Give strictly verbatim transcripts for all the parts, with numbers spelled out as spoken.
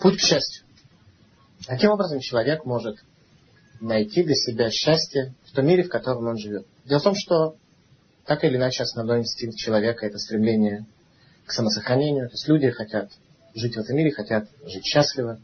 Путь к счастью. Каким образом человек может найти для себя счастье в том мире, в котором он живет? Дело в том, что так или иначе основной инстинкт человека — это стремление к самосохранению. То есть люди хотят жить в этом мире, хотят жить счастливо.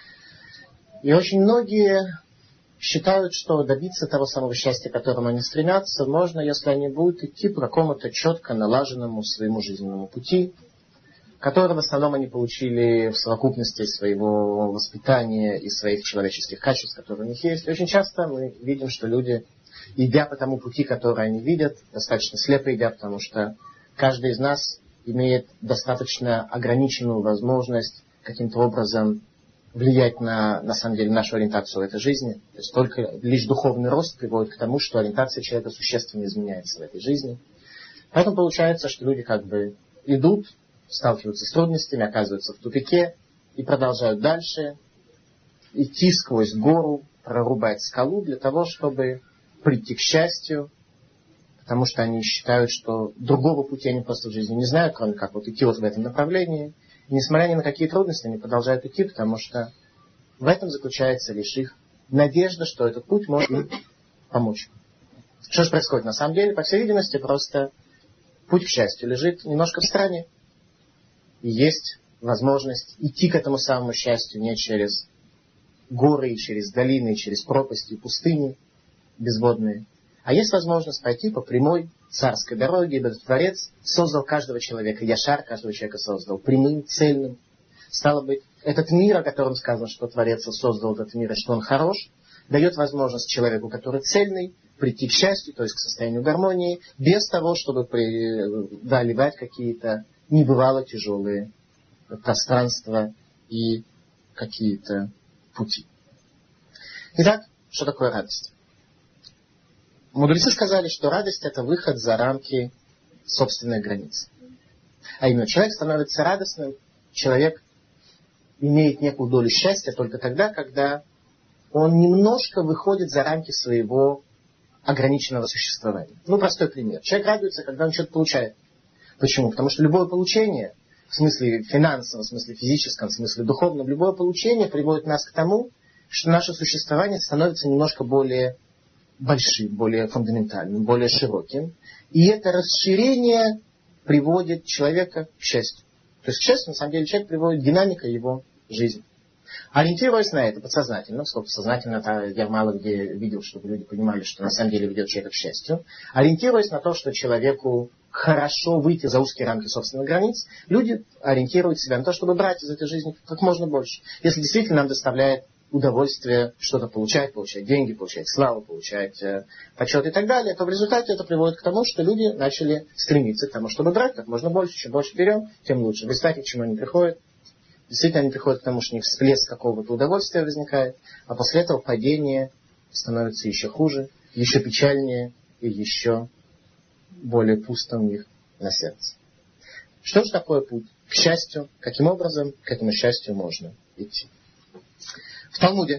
И очень многие считают, что добиться того самого счастья, к которому они стремятся, можно, если они будут идти по какому-то четко налаженному своему жизненному пути, который в основном они получили в совокупности своего воспитания и своих человеческих качеств, которые у них есть. И очень часто мы видим, что люди, идя по тому пути, который они видят, достаточно слепо идя, потому что каждый из нас имеет достаточно ограниченную возможность каким-то образом влиять на, на самом деле, нашу ориентацию в этой жизни. То есть только лишь духовный рост приводит к тому, что ориентация человека существенно изменяется в этой жизни. Поэтому получается, что люди как бы идут, сталкиваются с трудностями, оказываются в тупике и продолжают дальше идти сквозь гору, прорубать скалу для того, чтобы прийти к счастью, потому что они считают, что другого пути они просто в жизни не знают, кроме как вот идти вот в этом направлении. И несмотря ни на какие трудности, они продолжают идти, потому что в этом заключается лишь их надежда, что этот путь может им помочь. Что же происходит на самом деле? По всей видимости, просто путь к счастью лежит немножко в стороне. И есть возможность идти к этому самому счастью не через горы, и через долины, и через пропасти, и пустыни безводные, а есть возможность пойти по прямой царской дороге, ибо Творец создал каждого человека, Яшар каждого человека создал прямым, цельным. Стало быть, этот мир, о котором сказано, что Творец создал этот мир, и что он хорош, дает возможность человеку, который цельный, прийти к счастью, то есть к состоянию гармонии, без того, чтобы преодолевать какие-то небывало тяжелые пространства и какие-то пути. Итак, что такое радость? Мудрецы сказали, что радость — это выход за рамки собственной границы. А именно, человек становится радостным, человек имеет некую долю счастья только тогда, когда он немножко выходит за рамки своего ограниченного существования. Ну, простой пример. Человек радуется, когда он что-то получает. Почему? Потому что любое получение, в смысле финансовом, в смысле физическом, в смысле духовном, любое получение приводит нас к тому, что наше существование становится немножко более большим, более фундаментальным, более широким. И это расширение приводит человека к счастью. То есть к счастью, на самом деле, человек приводит динамика его жизни. Ориентируясь на это подсознательно, сколько сознательно, я мало где видел, чтобы люди понимали, что на самом деле ведет человека к счастью. Ориентируясь на то, что человеку хорошо выйти за узкие рамки собственных границ, люди ориентируют себя на то, чтобы брать из этой жизни как можно больше. Если действительно нам доставляет удовольствие что-то получать, получать деньги, получать славу, получать э, почет и так далее, то в результате это приводит к тому, что люди начали стремиться к тому, чтобы брать как можно больше. Чем больше берем, тем лучше. В результате к чему они приходят? Действительно, они приходят к тому, что у них всплеск какого-то удовольствия возникает, а после этого падение становится еще хуже, еще печальнее и еще более пусто у них на сердце. Что же такое путь к счастью? Каким образом к этому счастью можно идти? В Талмуде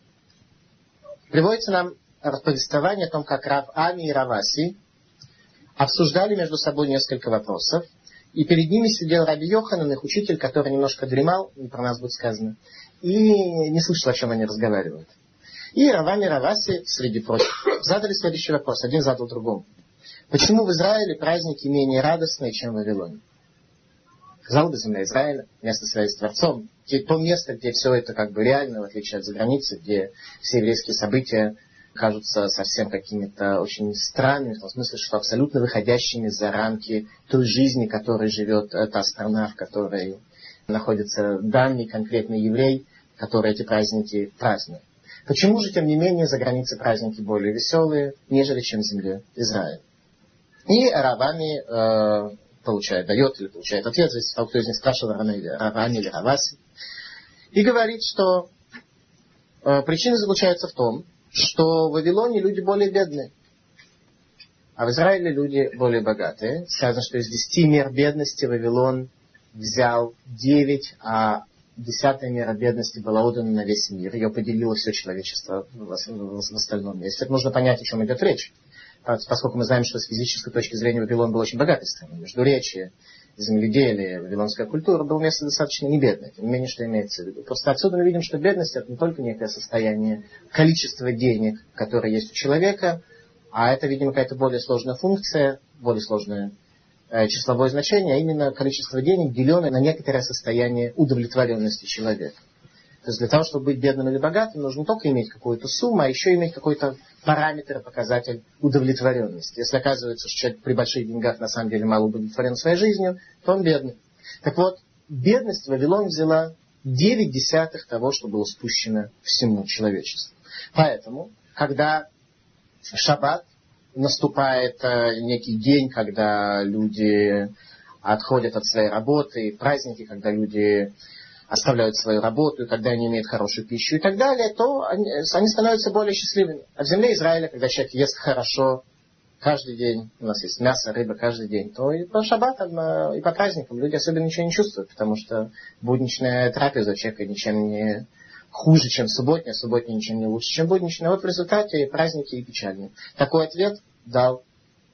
приводится нам повествование о том, как Рав Ами и Рав Аси обсуждали между собой несколько вопросов, и перед ними сидел Раби Йоханан, их учитель, который немножко дремал, не про нас будет сказано, и не слышал, о чем они разговаривают. И Рав Ами и Рав Аси, среди прочих, задали следующий вопрос, один задал другому. Почему в Израиле праздники менее радостные, чем в Вавилоне? Казалось бы, земля Израиля, место связи с Творцом, то место, где все это как бы реально, в отличие от заграницы, где все еврейские события кажутся совсем какими-то очень странными, в том смысле, что абсолютно выходящими за рамки той жизни, которой живет та страна, в которой находится данный конкретный еврей, который эти праздники празднует. Почему же, тем не менее, за границей праздники более веселые, нежели чем в земле Израиля? И Рав Ами э, получает, дает или получает ответ, зависит от того, кто из них спрашивал, Рав Ами или Рав Аси, и говорит, что э, причина заключается в том, что в Вавилоне люди более бедные, а в Израиле люди более богатые. Сказано, что из десяти мер бедности Вавилон взял девять, а десятая мера бедности была отдана на весь мир. Ее поделило все человечество в остальном месте. Это нужно понять, о чем идет речь. Поскольку мы знаем, что с физической точки зрения Вавилон был очень богатой страной. Междуречие, земледелие, вавилонская культура, было место достаточно небедное. Тем не менее, что имеется в виду. Просто отсюда мы видим, что бедность — это не только некое состояние, количество денег, которое есть у человека, а это, видимо, какая-то более сложная функция, более сложное э, числовое значение, а именно количество денег, деленное на некоторое состояние удовлетворенности человека. То есть для того, чтобы быть бедным или богатым, нужно не только иметь какую-то сумму, а еще иметь какой-то параметр, показатель удовлетворенности. Если оказывается, что человек при больших деньгах на самом деле мало удовлетворен своей жизнью, то он бедный. Так вот, бедность Вавилон взяла девять десятых того, что было спущено всему человечеству. Поэтому, когда в шаббат наступает э, некий день, когда люди отходят от своей работы, праздники, когда люди оставляют свою работу, и когда они имеют хорошую пищу и так далее, то они, они становятся более счастливыми. А в земле Израиля, когда человек ест хорошо каждый день, у нас есть мясо, рыба каждый день, то и по шаббатам, и по праздникам люди особенно ничего не чувствуют, потому что будничная трапеза у человека ничем не хуже, чем субботняя, субботняя ничем не лучше, чем будничная. Вот в результате и праздники, и печальные. Такой ответ дал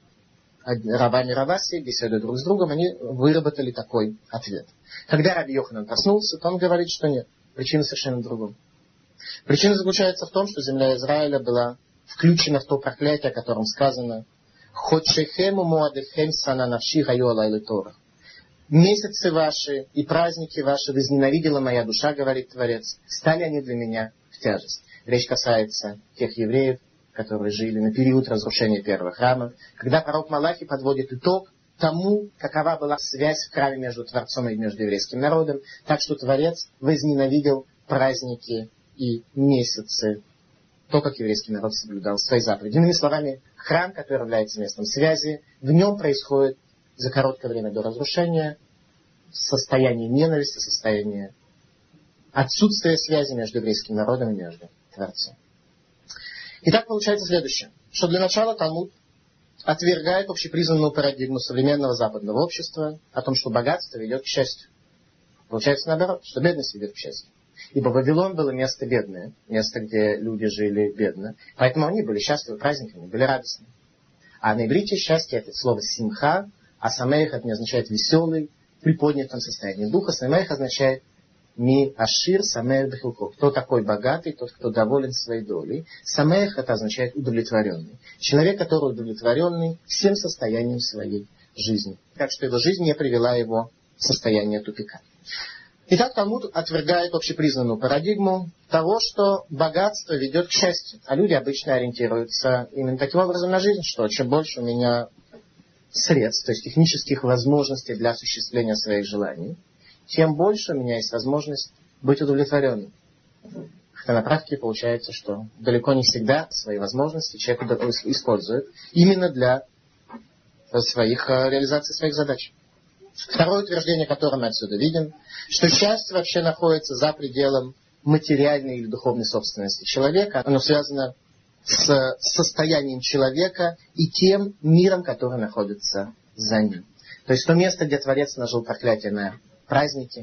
Раввами Раваси, беседуя друг с другом, они выработали такой ответ. Когда Раби Йоханан проснулся, то он говорит, что нет. Причина совершенно в другом. Причина заключается в том, что земля Израиля была включена в то проклятие, о котором сказано «Ходшехему муадехем сана навши гаю алайлы Тора». Месяцы ваши и праздники ваши возненавидела моя душа, говорит Творец, стали они для меня в тяжесть. Речь касается тех евреев, которые жили на период разрушения первого храма, когда пророк Малахи подводит итог тому, какова была связь в храме между Творцом и между еврейским народом, так что Творец возненавидел праздники и месяцы, то, как еврейский народ соблюдал свои заповеди. Иными словами, храм, который является местом связи, в нем происходит за короткое время до разрушения состояние ненависти, состояние отсутствия связи между еврейским народом и между Творцом. Итак, получается следующее, что для начала Талмуд отвергает общепризнанную парадигму современного западного общества о том, что богатство ведет к счастью. Получается наоборот, что бедность ведет к счастью. Ибо Вавилон было место бедное, место, где люди жили бедно, поэтому они были счастливы праздниками, были радостны. А на иврите счастье — это слово симха, а самех это не означает веселый, приподнятом состоянии духа. Самех означает ми ашир самех бехилко. Кто такой богатый, тот, кто доволен своей долей. Самех это означает удовлетворенный. Человек, который удовлетворенный всем состоянием своей жизни. Так что его жизнь не привела его в состояние тупика. Итак, Талмуд отвергает общепризнанную парадигму того, что богатство ведет к счастью. А люди обычно ориентируются именно таким образом на жизнь, что чем больше у меня средств, то есть технических возможностей для осуществления своих желаний, тем больше у меня есть возможность быть удовлетворенным. Хотя на практике получается, что далеко не всегда свои возможности человек использует именно для своих, реализации своих задач. Второе утверждение, которое мы отсюда видим, что счастье вообще находится за пределом материальной или духовной собственности человека. Оно связано с состоянием человека и тем миром, который находится за ним. То есть то место, где Творец наложил проклятие на праздники,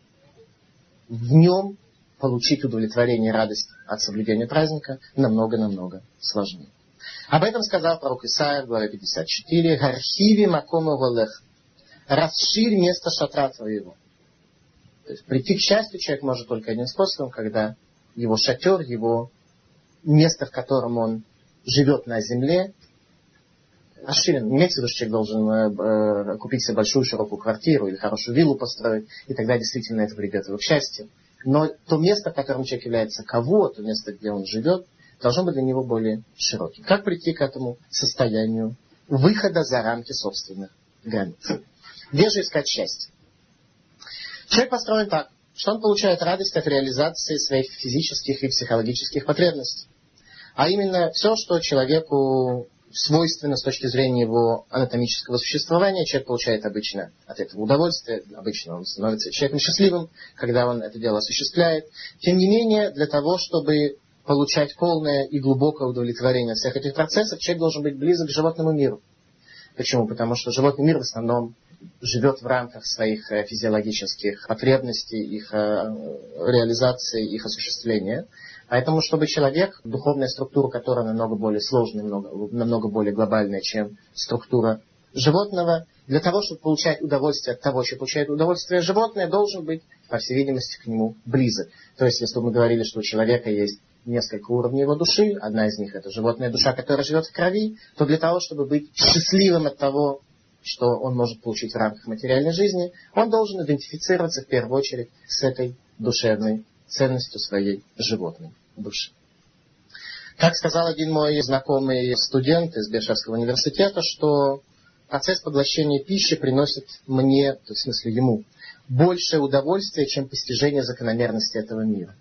в нем получить удовлетворение и радость от соблюдения праздника намного-намного сложнее. Об этом сказал пророк Исаия в главе пятьдесят четыре. «Гархиви макома голех». Расширь место шатра твоего. То есть прийти к счастью человек может только одним способом, когда его шатер, его место, в котором он живет на земле, расширен. Не имеется в виду, что человек должен э, купить себе большую широкую квартиру или хорошую виллу построить, и тогда действительно это приведет его к счастью. Но то место, в котором человек является кого, то место, где он живет, должно быть для него более широким. Как прийти к этому состоянию выхода за рамки собственных границ? Где же искать счастье? Человек построен так, что он получает радость от реализации своих физических и психологических потребностей. А именно все, что человеку свойственно с точки зрения его анатомического существования, человек получает обычно от этого удовольствие, обычно он становится человеком счастливым, когда он это дело осуществляет. Тем не менее, для того, чтобы получать полное и глубокое удовлетворение от всех этих процессов, человек должен быть близок к животному миру. Почему? Потому что животный мир в основном живет в рамках своих физиологических потребностей, их реализации, их осуществления. Поэтому, чтобы человек, духовная структура, которая намного более сложная, намного, намного более глобальная, чем структура животного. Для того, чтобы получать удовольствие от того, что получает удовольствие животное, должен быть, по всей видимости, к нему близок. То есть, если мы говорили, что у человека есть несколько уровней его души, одна из них это животная душа, которая живет в крови, то для того, чтобы быть счастливым от того, что он может получить в рамках материальной жизни, он должен идентифицироваться в первую очередь с этой душевной ценностью своей животной души. Как сказал один мой знакомый студент из Бершевского университета, что процесс поглощения пищи приносит мне, в смысле ему, большее удовольствие, чем постижение закономерности этого мира.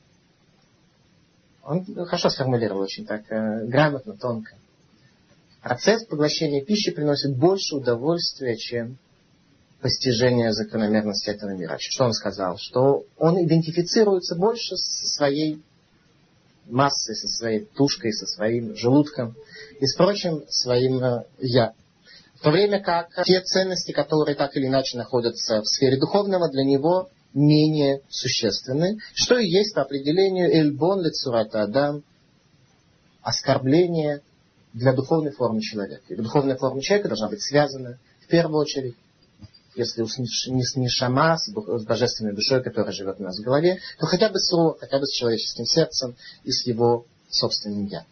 Он хорошо сформулировал, очень так э, грамотно, тонко. Процесс поглощения пищи приносит больше удовольствия, чем постижение закономерности этого мира. Что он сказал? Что он идентифицируется больше со своей массой, со своей тушкой, со своим желудком и, впрочем, своим э, «я». В то время как те ценности, которые так или иначе находятся в сфере духовного, для него менее существенны, что и есть по определению «эльбон лецурата адам» — оскорбление для духовной формы человека. И духовная форма человека должна быть связана, в первую очередь, если не с нишама, с божественной душой, которая живет у нас в голове, то хотя бы с рух, хотя бы с человеческим сердцем и с его собственным «я».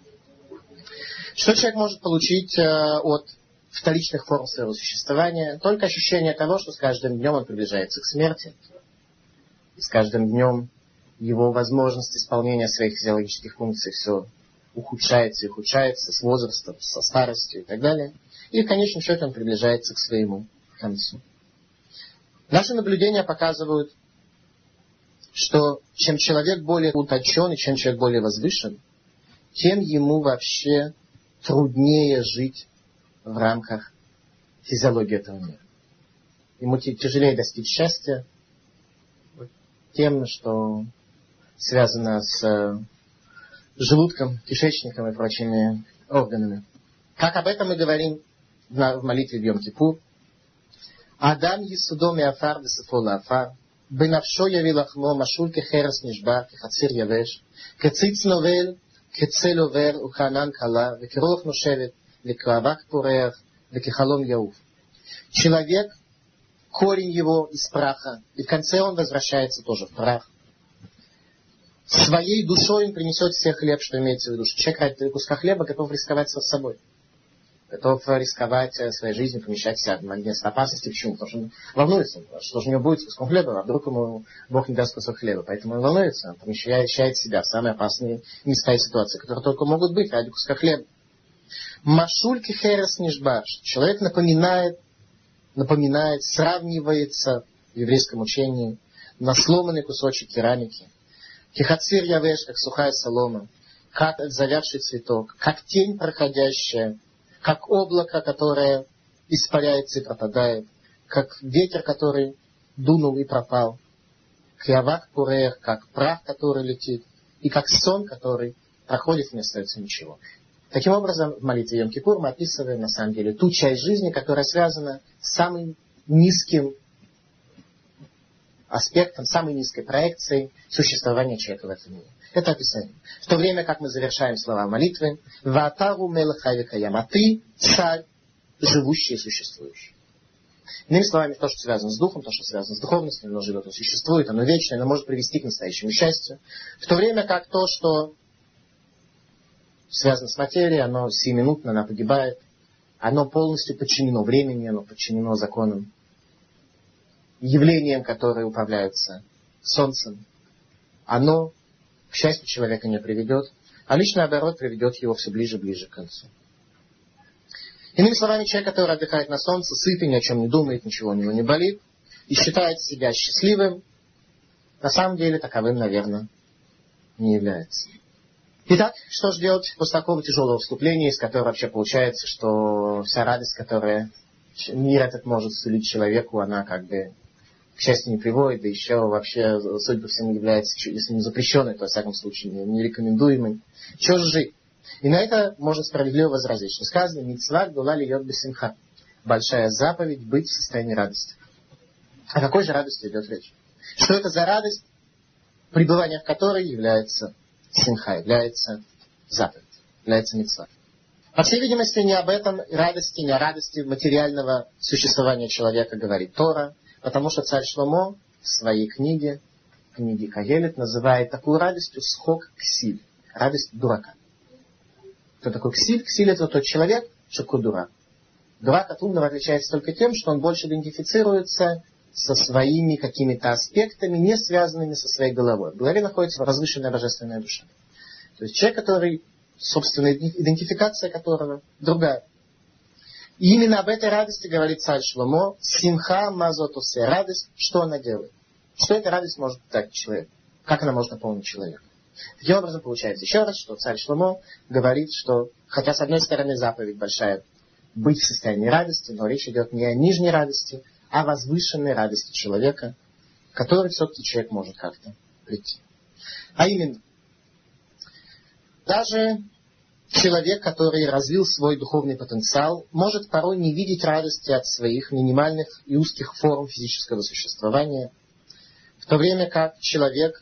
Что человек может получить от вторичных форм своего существования? Только ощущение того, что с каждым днем он приближается к смерти. И с каждым днем его возможность исполнения своих физиологических функций все ухудшается и ухудшается с возрастом, со старостью и так далее. И в конечном счете он приближается к своему концу. Наши наблюдения показывают, что чем человек более утончен и чем человек более возвышен, тем ему вообще труднее жить в рамках физиологии этого мира. Ему тяжелее достичь счастья тем, что связано с желудком, кишечником и прочими органами. Как об этом мы говорим в молитве в Йом-Кипур. Адам Йисудом и Афар Весефола Афар, Бенавшо яви лахмо машуль кехерес нишбар, кехацир явеш, кециц новел, кецель овер, уханан кала, векерох ношевет, векравак пурех, векехалом яуф. Человек, корень его из праха, и в конце он возвращается тоже в прах. Своей душой он принесет себе хлеб, что имеется в виду. Человек ради куска хлеба готов рисковать со собой. Готов рисковать своей жизнью, помещать себя в место опасности. Почему? Потому что он волнуется. Что же у него будет с куском хлеба, а вдруг ему Бог не даст кусок хлеба. Поэтому он волнуется, он помещает себя в самые опасные места и ситуации, которые только могут быть ради куска хлеба. Машульки херес нишбар. Человек напоминает, напоминает, сравнивается в еврейском учении на сломанный кусочек керамики. Кихацир явеш, как сухая солома, как завявший цветок, как тень проходящая, как облако, которое испаряется и пропадает, как ветер, который дунул и пропал, кьявак пурех, как прах, который летит, и как сон, который проходит и не остается ничего. Таким образом, в молитве Йом-Кипур мы описываем, на самом деле, ту часть жизни, которая связана с самым низким аспектом, самой низкой проекцией существования человека в этом мире. Это описание. В то время, как мы завершаем слова молитвы, «Ваатару мелеха векаям», а ты царь, живущий и существующий. Иными словами, то, что связано с духом, то, что связано с духовностью, оно живет, оно существует, оно вечное, оно может привести к настоящему счастью. В то время как то, что связано с материей, оно сиюминутно, оно погибает, оно полностью подчинено времени, оно подчинено законам, явлениям, которые управляются солнцем, оно к счастью человека не приведет, а лишь наоборот приведет его все ближе и ближе к концу. Иными словами, человек, который отдыхает на солнце, сытый, ни о чем не думает, ничего у него не болит, и считает себя счастливым, на самом деле таковым, наверное, не является. Итак, что же делать после такого тяжелого вступления, из которого вообще получается, что вся радость, которую мир этот может сулить человеку, она как бы к счастью не приводит, да еще вообще, судя по всему, является, если не запрещенной, то, во всяком случае, не рекомендуемой. Чего же жить? И на это можно справедливо возразить, что сказано «Мицва гдула льет бесимха». Большая заповедь быть в состоянии радости. О какой же радости идет речь? Что это за радость, пребывание в которой является симха, является заповедь, является мицва. По всей видимости, не об этом радости, не о радости материального существования человека говорит Тора, потому что царь Шломо в своей книге, книге Каэлит, называет такую радостью схок ксиль, радость дурака. Кто такой ксиль? Ксиль — это тот человек, что такой дурак. Дурак от умного отличается только тем, что он больше идентифицируется со своими какими-то аспектами, не связанными со своей головой. В голове находится возвышенная божественная душа. То есть человек, который, собственно, идентификация которого другая. И именно об этой радости говорит царь Шломо: симха мазотусе, радость, что она делает. Что эта радость может дать человеку? Как она может наполнить человека? Таким образом, получается еще раз, что царь Шломо говорит, что, хотя с одной стороны заповедь большая быть в состоянии радости, но речь идет не о нижней радости, а о возвышенной радости человека, к которой все-таки человек может как-то прийти. А именно, даже человек, который развил свой духовный потенциал, может порой не видеть радости от своих минимальных и узких форм физического существования, в то время как человек,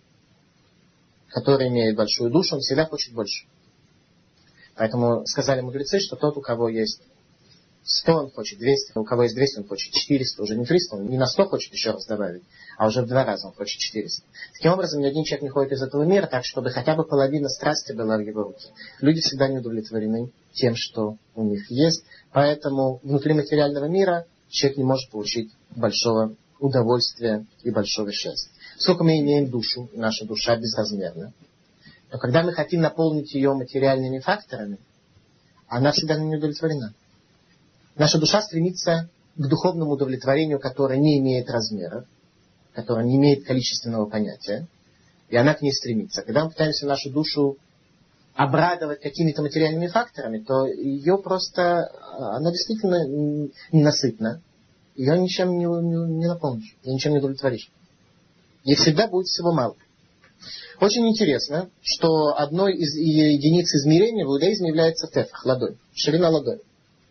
который имеет большую душу, он всегда хочет больше. Поэтому сказали мудрецы, что тот, у кого есть сто, он хочет двести, у кого есть двести, он хочет четыреста, уже не триста, он не на сто хочет еще раз добавить, а уже в два раза он хочет четыреста. Таким образом, ни один человек не ходит из этого мира так, чтобы хотя бы половина страсти была в его руке. Люди всегда не удовлетворены тем, что у них есть, поэтому внутри материального мира человек не может получить большого удовольствия и большого счастья. Сколько мы имеем душу, наша душа безразмерна, но когда мы хотим наполнить ее материальными факторами, она всегда не удовлетворена. Наша душа стремится к духовному удовлетворению, которое не имеет размеров, которое не имеет количественного понятия, и она к ней стремится. Когда мы пытаемся нашу душу обрадовать какими-то материальными факторами, то ее просто, она действительно ненасытна, ее ничем не, не, не наполнишь, ее ничем не удовлетворишь. Ей всегда будет всего мало. Очень интересно, что одной из единиц измерения в иудаизме является тефах, ладонь, ширина ладони.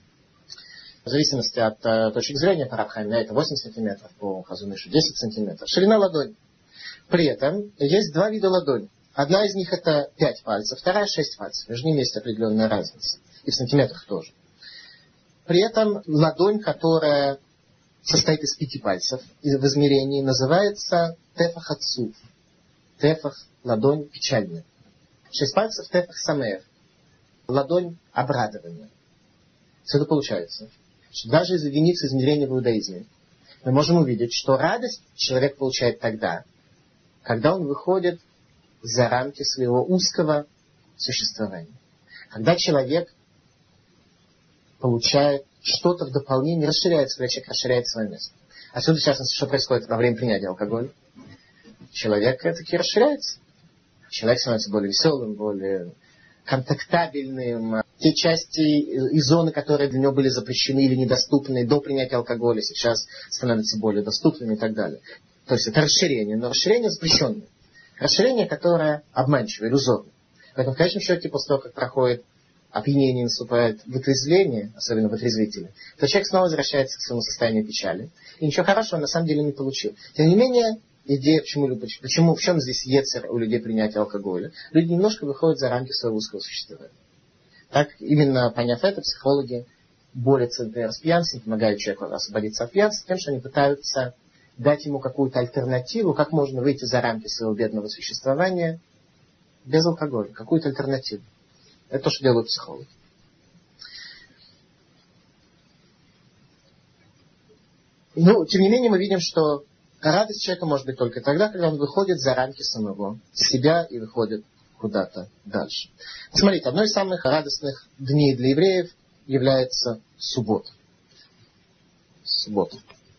В зависимости от э, точек зрения, по Рав Хаиму это восемь сантиметров, по Хазон Ишу десять сантиметров. Ширина ладони. При этом есть два вида ладони. Одна из них это пять пальцев, вторая шесть пальцев. Между ними есть определенная разница. И в сантиметрах тоже. При этом ладонь, которая состоит из пяти пальцев, в измерении называется тефах ацуф. Тефах, ладонь печальная. Шесть пальцев тефах самех. Ладонь обрадования. Что это получается? Что даже из единиц измерения в иудаизме мы можем увидеть, что радость человек получает тогда, когда он выходит за рамки своего узкого существования. Когда человек получает что-то в дополнение, расширяет свой человек, расширяет свое место. Отсюда, в частности, что происходит во время принятия алкоголя? Человек таки расширяется. Человек становится более веселым, более контактабельным. Те части и зоны, которые для него были запрещены или недоступны до принятия алкоголя, сейчас становятся более доступными и так далее. То есть это расширение, но расширение запрещенное. Расширение, которое обманчивое, иллюзорное. Поэтому в конечном счете, после того, как проходит опьянение, наступает вытрезвление, особенно вытрезвители, то человек снова возвращается к своему состоянию печали. И ничего хорошего на самом деле не получил. Тем не менее, идея, почему, почему, в чем здесь ецер у людей принятия алкоголя? Люди немножко выходят за рамки своего узкого существования. Так, именно поняв это, психологи борются, например, с пьянством, помогают человеку освободиться от пьянства, тем, что они пытаются дать ему какую-то альтернативу, как можно выйти за рамки своего бедного существования без алкоголя, какую-то альтернативу. Это то, что делают психологи. Ну, тем не менее, мы видим, что радость человека может быть только тогда, когда он выходит за рамки самого себя и выходит куда-то дальше. Смотрите, одной из самых радостных дней для евреев является суббота. Суббота.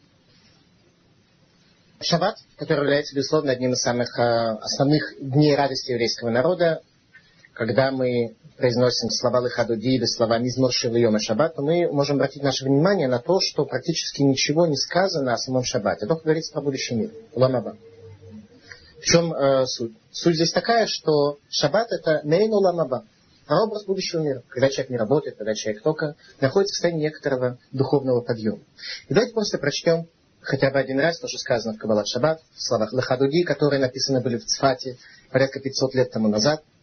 Шаббат, который является, безусловно, одним из самых основных дней радости еврейского народа, когда мы произносим слова Лехадудиды, слова Мизмор Шир Йом Шаббат, то мы можем обратить наше внимание на то, что практически ничего не сказано о самом Шаббате. Только говорится про будущий мир. Улам Аба. В чем э, суть? Суть здесь такая, что Шаббат это Мейн Улам Аба, прообраз будущего мира. Когда человек не работает, когда человек только находится в состоянии некоторого духовного подъема. И давайте просто прочтем хотя бы один раз то, что сказано в Каббалат Шаббат, в словах Лехадуди, которые написаны были в Цфате порядка пятьсот лет тому назад.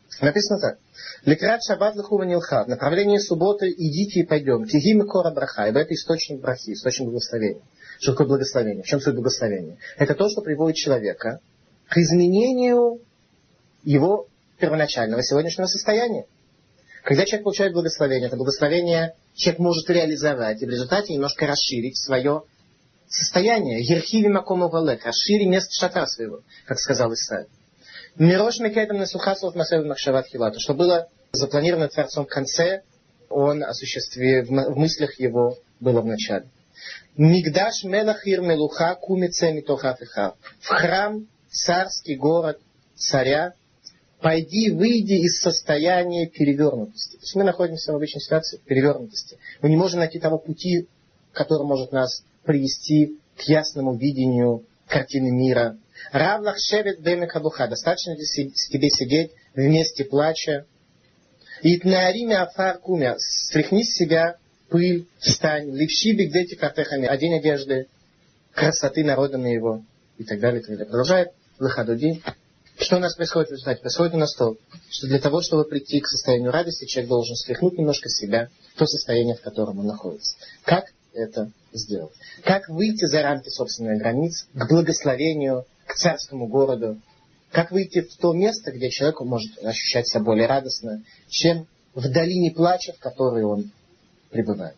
Написано так. Лекрат шаббат лахува нилха. В направлении субботы идите и пойдем. Кигим и кора браха. Ибо это источник брахи, источник благословения. Что такое благословение? В чем суть благословения? Это то, что приводит человека к изменению его первоначального сегодняшнего состояния. Когда человек получает благословение, это благословение человек может реализовать и в результате немножко расширить свое состояние. Ерхиви макому валек. Расшири место шатра своего, как сказал Исаия. Мирош мекетам насухаслов масэв махшават хилата. Что было запланировано Творцом в конце, он осуществил, в мыслях его было в начале. Мигдаш мелахир мелуха кумице митохафиха. В храм, царский город царя, пойди, выйди из состояния перевернутости. То есть мы находимся в обычной ситуации перевернутости. Мы не можем найти того пути, который может нас привести к ясному видению картины мира. Равлах шевет беме кабуха. Достаточно тебе сидеть вместе плача. Итнаариме афар кумя. Стряхни с себя пыль, встань. Левши бигдети картехами. Одень одежды красоты народа на его. И так далее. И так далее. Продолжает Лахадудин. Что у нас происходит в результате? Происходит у нас то, что для того, чтобы прийти к состоянию радости, человек должен стряхнуть немножко себя в то состояние, в котором он находится. Как это сделать? Как выйти за рамки собственных границ к благословению, к царскому городу? Как выйти в то место, где человек может ощущать себя более радостно, чем в долине плача, в которой он пребывает?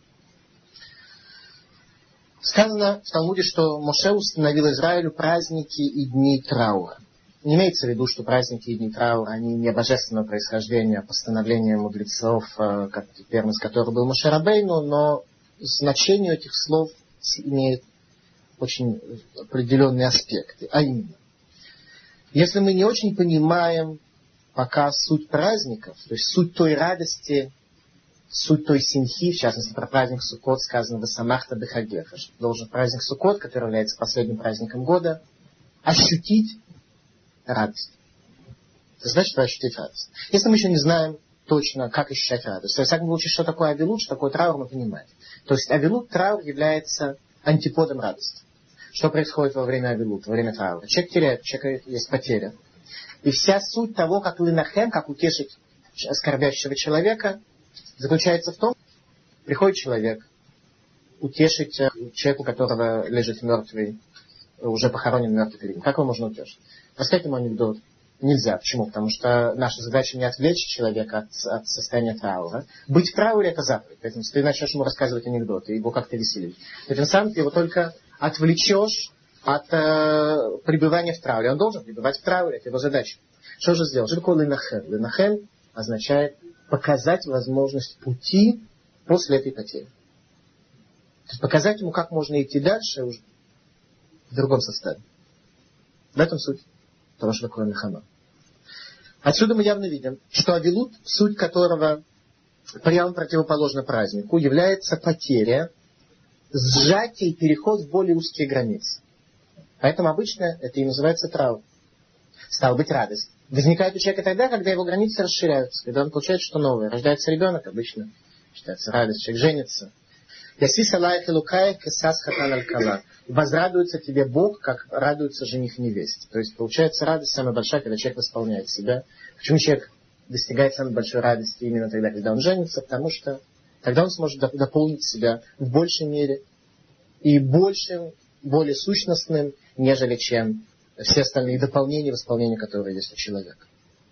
Сказано в Талмуде, что Моше установил Израилю праздники и дни траура. Не имеется в виду, что праздники и дни траура, они не божественного происхождения, постановления мудрецов, первым из которых был Моше Рабейну, но значение этих слов имеет очень определенные аспекты. А именно, если мы не очень понимаем пока суть праздников, то есть суть той радости, суть той симхи, в частности про праздник Суккот сказано «Васамахта бехагеха», что должен праздник Суккот, который является последним праздником года, ощутить радость. Это значит, что ощутить радость. Если мы еще не знаем точно, как ощущать радость, то есть, как бы учить, что такое авилут, что такое траур, мы понимаем. То есть авилут, траур является антиподом радости. Что происходит во время авилут, во время траура? Человек теряет, у человека есть потеря. И вся суть того, как лынахем, как утешить скорбящего человека, заключается в том, приходит человек, утешить человека, у которого лежит мертвый, уже похоронен мертвый перед ним. Как его можно утешить? Рассказать ему анекдот нельзя. Почему? Потому что наша задача не отвлечь человека от, от состояния траура. Быть в трауре — это заповедь. Поэтому если ты начнешь ему рассказывать анекдоты, его как-то веселить, то тем самым ты его только отвлечешь от э, пребывания в трауре. Он должен пребывать в трауре, это его задача. Что же сделать? Что такое лынахем? Лынахем означает показать возможность пути после этой потери. То есть показать ему, как можно идти дальше уже в другом составе. В этом суть того, что такое милхама. Отсюда мы явно видим, что авилут, суть которого прямо противоположна празднику, является потеря, сжатие и переход в более узкие границы. Поэтому обычно это и называется траур. Стало быть, радость возникает у человека тогда, когда его границы расширяются, когда он получает что-то новое. Рождается ребенок, обычно считается радость, человек женится. Возрадуется тебе Бог, как радуется жених невесте. То есть получается радость самая большая, когда человек восполняет себя. Почему человек достигает самой большой радости именно тогда, когда он женится? Потому что тогда он сможет дополнить себя в большей мере и большим, более сущностным, нежели чем все остальные дополнения, восполнения, которые есть у человека.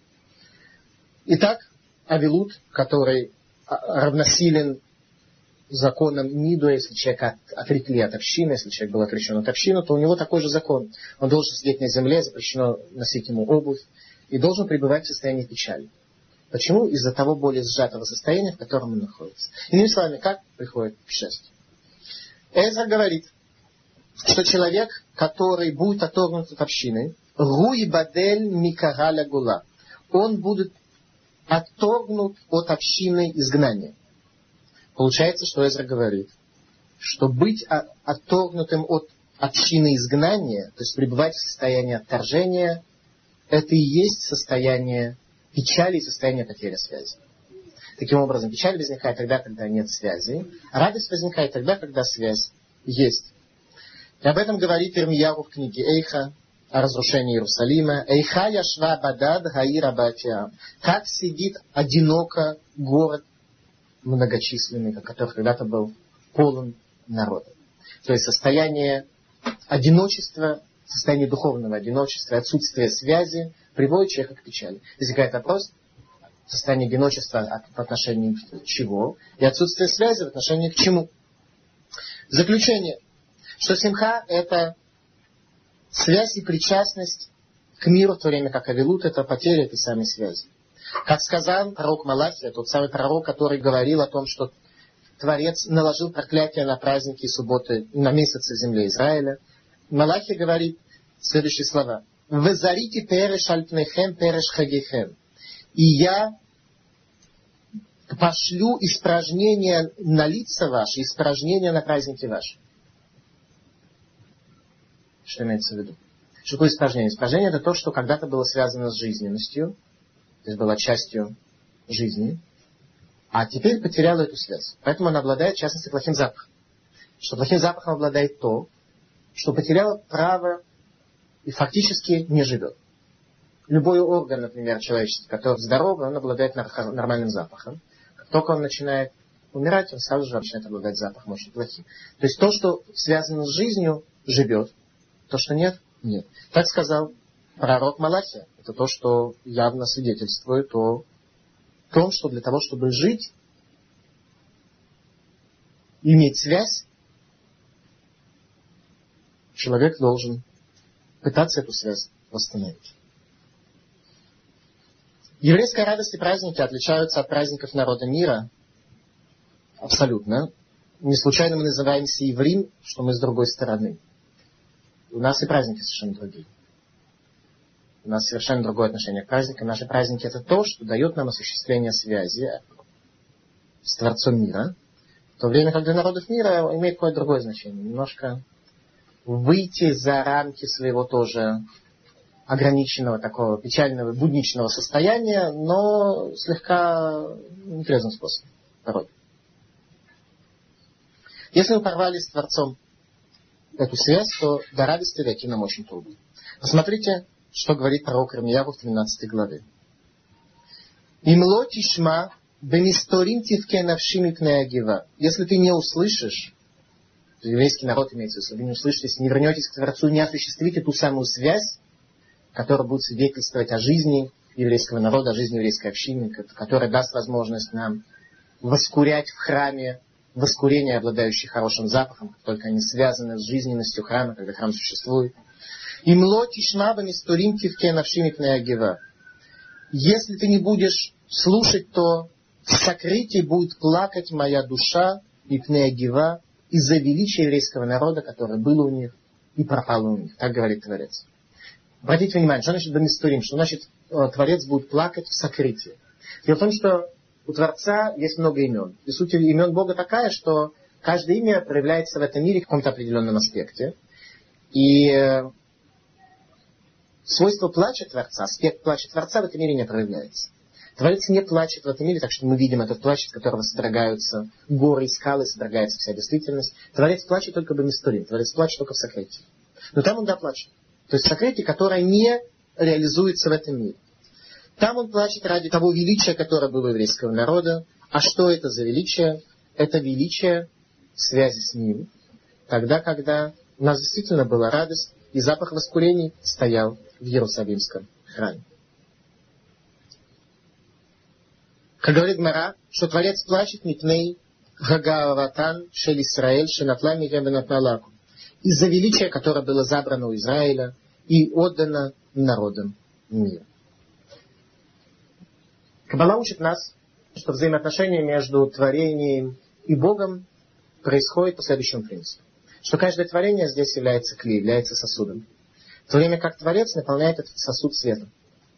Итак, авилут, который равносилен законом Нидо, если человека отрекли от общины, если человек был отречен от общины, то у него такой же закон. Он должен сидеть на земле, запрещено носить ему обувь, и должен пребывать в состоянии печали. Почему? Из-за того более сжатого состояния, в котором он находится. Иными словами, как приходит к счастью? Эзра говорит, что человек, который будет отторгнут от общины, руи бадель микагаля гула, он будет отторгнут от общины изгнания. Получается, что Эзра говорит, что быть отторгнутым от общины изгнания, то есть пребывать в состоянии отторжения, это и есть состояние печали и состояние потери связи. Таким образом, печаль возникает тогда, когда нет связи, а радость возникает тогда, когда связь есть. И об этом говорит Ирмияху в книге Эйха, о разрушении Иерусалима. Эйха яшва бадад гаира батиам. Как сидит одиноко город многочисленный, который когда-то был полон народа. То есть состояние одиночества, состояние духовного одиночества, отсутствие связи приводит человека к печали. Возникает вопрос, состояние одиночества в отношении чего и отсутствие связи в отношении к чему. Заключение, что симха – это связь и причастность к миру, в то время как авилут – это потеря этой самой связи. Как сказал пророк Малахия, тот самый пророк, который говорил о том, что Творец наложил проклятие на праздники и субботы, на месяцы земли Израиля, Малахия говорит следующие слова. «Везарите переш альпнехем переш хагихем». И я пошлю испражнения на лица ваши, испражнения на праздники ваши. Что имеется в виду? Что такое испражнение? Испражнение – это то, что когда-то было связано с жизненностью, то есть была частью жизни, а теперь потеряла эту связь. Поэтому она обладает, в частности, плохим запахом. Что плохим запахом обладает то, что потеряло право и фактически не живет. Любой орган, например, человеческий, который здоров, он обладает нормальным запахом. Как только он начинает умирать, он сразу же начинает обладать запахом очень плохим. То есть то, что связано с жизнью, живет. То, что нет, нет. Так сказал пророк Малахия. Это то, что явно свидетельствует о том, что для того, чтобы жить, иметь связь, человек должен пытаться эту связь восстановить. Еврейская радость и праздники отличаются от праздников народа мира абсолютно. Не случайно мы называемся евреем, что мы с другой стороны. У нас и праздники совершенно другие. У нас совершенно другое отношение к праздникам. Наши праздники – это то, что дает нам осуществление связи с Творцом мира, в то время как для народов мира имеет какое-то другое значение. Немножко выйти за рамки своего тоже ограниченного, такого печального, будничного состояния, но слегка непрезвым способом порой. Если мы порвали с Творцом эту связь, то до радости дойти нам очень трудно. Посмотрите, что говорит пророк Ирмияху в тринадцатой главе. «Имло тишма бемисторим тивке навши мипней агива». Если ты не услышишь, еврейский народ имеется в виду, если вы не услышите, если не вернетесь к Творцу, не осуществите ту самую связь, которая будет свидетельствовать о жизни еврейского народа, о жизни еврейской общины, которая даст возможность нам воскурять в храме, воскурение, обладающее хорошим запахом, как только они связаны с жизненностью храма, когда храм существует. «Имло тишма бемисторим тивке навши мипней агива». Если ты не будешь слушать, то в сокрытии будет плакать моя душа мипней агива из-за величия еврейского народа, который был у них и пропал у них. Так говорит Творец. Обратите внимание, что значит бемисторим? Что значит Творец будет плакать в сокрытии? Дело в том, что у Творца есть много имен. И суть имен Бога такая, что каждое имя проявляется в этом мире в каком-то определенном аспекте. И свойство плача Творца, аспект плача Творца в этом мире не проявляется. Творец не плачет в этом мире, так что мы видим этот плач, от которого содрогаются горы и скалы, содрогается вся действительность. Творец плачет только бемисторим, Творец плачет только в сокрытии. Но там он, да, плачет. То есть сокрытие, которое не реализуется в этом мире. Там он плачет ради того величия, которое было у еврейского народа. А что это за величие? Это величие связи с ним. Тогда, когда у нас действительно была радость, и запах воскурений стоял в Иерусалимском храме. Как говорит Гмара, что Творец плачет мипней гагааватан шель Исраэль шенафла мирем бенатналаку. Из-за величия, которое было забрано у Израиля и отдано народам мира. Каббала учит нас, что взаимоотношения между творением и Богом происходит по следующему принципу. Что каждое творение здесь является кли, является сосудом. В то время как Творец наполняет этот сосуд светом.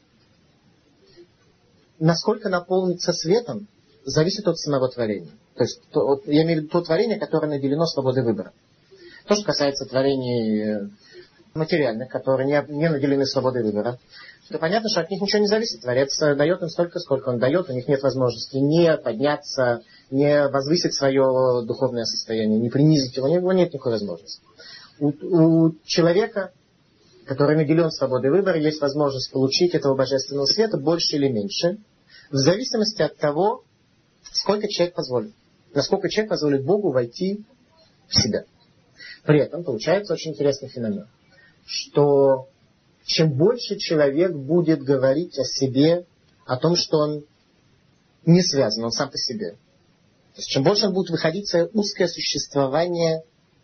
Насколько наполнится светом, зависит от самого творения. То есть, то, от, я имею в виду то творение, которое наделено свободой выбора. То, что касается творений материальных, которые не, не наделены свободой выбора, то понятно, что от них ничего не зависит. Творец дает им столько, сколько он дает, у них нет возможности не подняться, не возвысить свое духовное состояние, не принизить его, у него нет никакой возможности. У, у человека, который наделен свободой выбора, есть возможность получить этого божественного света больше или меньше, в зависимости от того, сколько человек позволит. Насколько человек позволит Богу войти в себя. При этом получается очень интересный феномен, что чем больше человек будет говорить о себе, о том, что он не связан, он сам по себе. То есть, чем больше он будет выходить в свое узкое существование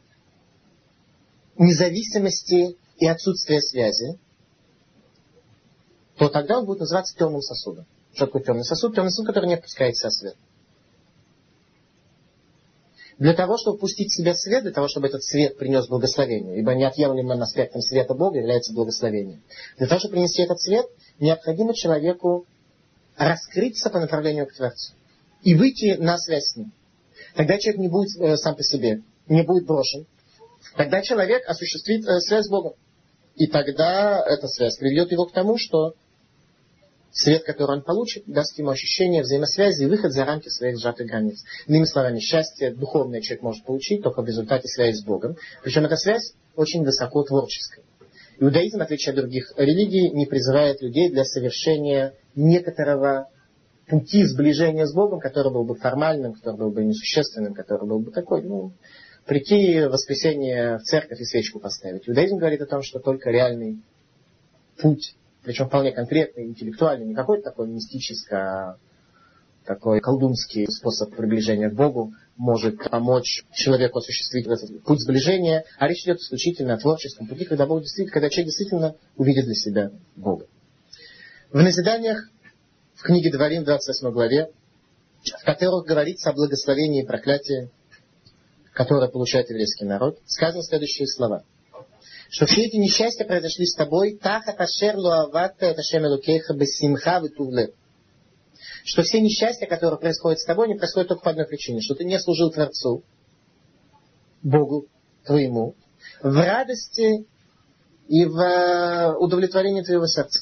независимости и отсутствия связи, то тогда он будет называться темным сосудом. Что такое темный сосуд? Темный сосуд, который не впускает в себя свет. Для того, чтобы пустить в себя свет, для того, чтобы этот свет принес благословение, ибо неотъемлемым аспектом света Бога является благословение. Для того, чтобы принести этот свет, необходимо человеку раскрыться по направлению к Творцу и выйти на связь с ним. Тогда человек не будет э, сам по себе, не будет брошен. Тогда человек осуществит э, связь с Богом. И тогда эта связь приведет его к тому, что свет, который он получит, даст ему ощущение взаимосвязи и выход за рамки своих сжатых границ. Иными словами, счастье духовное человек может получить только в результате связи с Богом. Причем эта связь очень высоко творческая. Иудаизм, в отличие от других религий, не призывает людей для совершения некоторого пути сближения с Богом, который был бы формальным, который был бы несущественным, который был бы такой, ну, прийти в воскресенье в церковь и свечку поставить. Иудаизм говорит о том, что только реальный путь, причем вполне конкретный, интеллектуальный, не какой-то такой мистический, а такой колдунский способ приближения к Богу может помочь человеку осуществить этот путь сближения, а речь идет исключительно о творческом пути, когда Бог действительно, когда человек действительно увидит для себя Бога. В назиданиях в книге Дворим, в двадцать восьмой главе, в которых говорится о благословении и проклятии, которое получает еврейский народ, сказано следующие слова. Что все эти несчастья произошли с тобой, тахат ашер лоаватта эт ашем элокейха бессимха витувле. Что все несчастья, которые происходят с тобой, не происходят только по одной причине, что ты не служил Творцу, Богу твоему, в радости и в удовлетворении твоего сердца.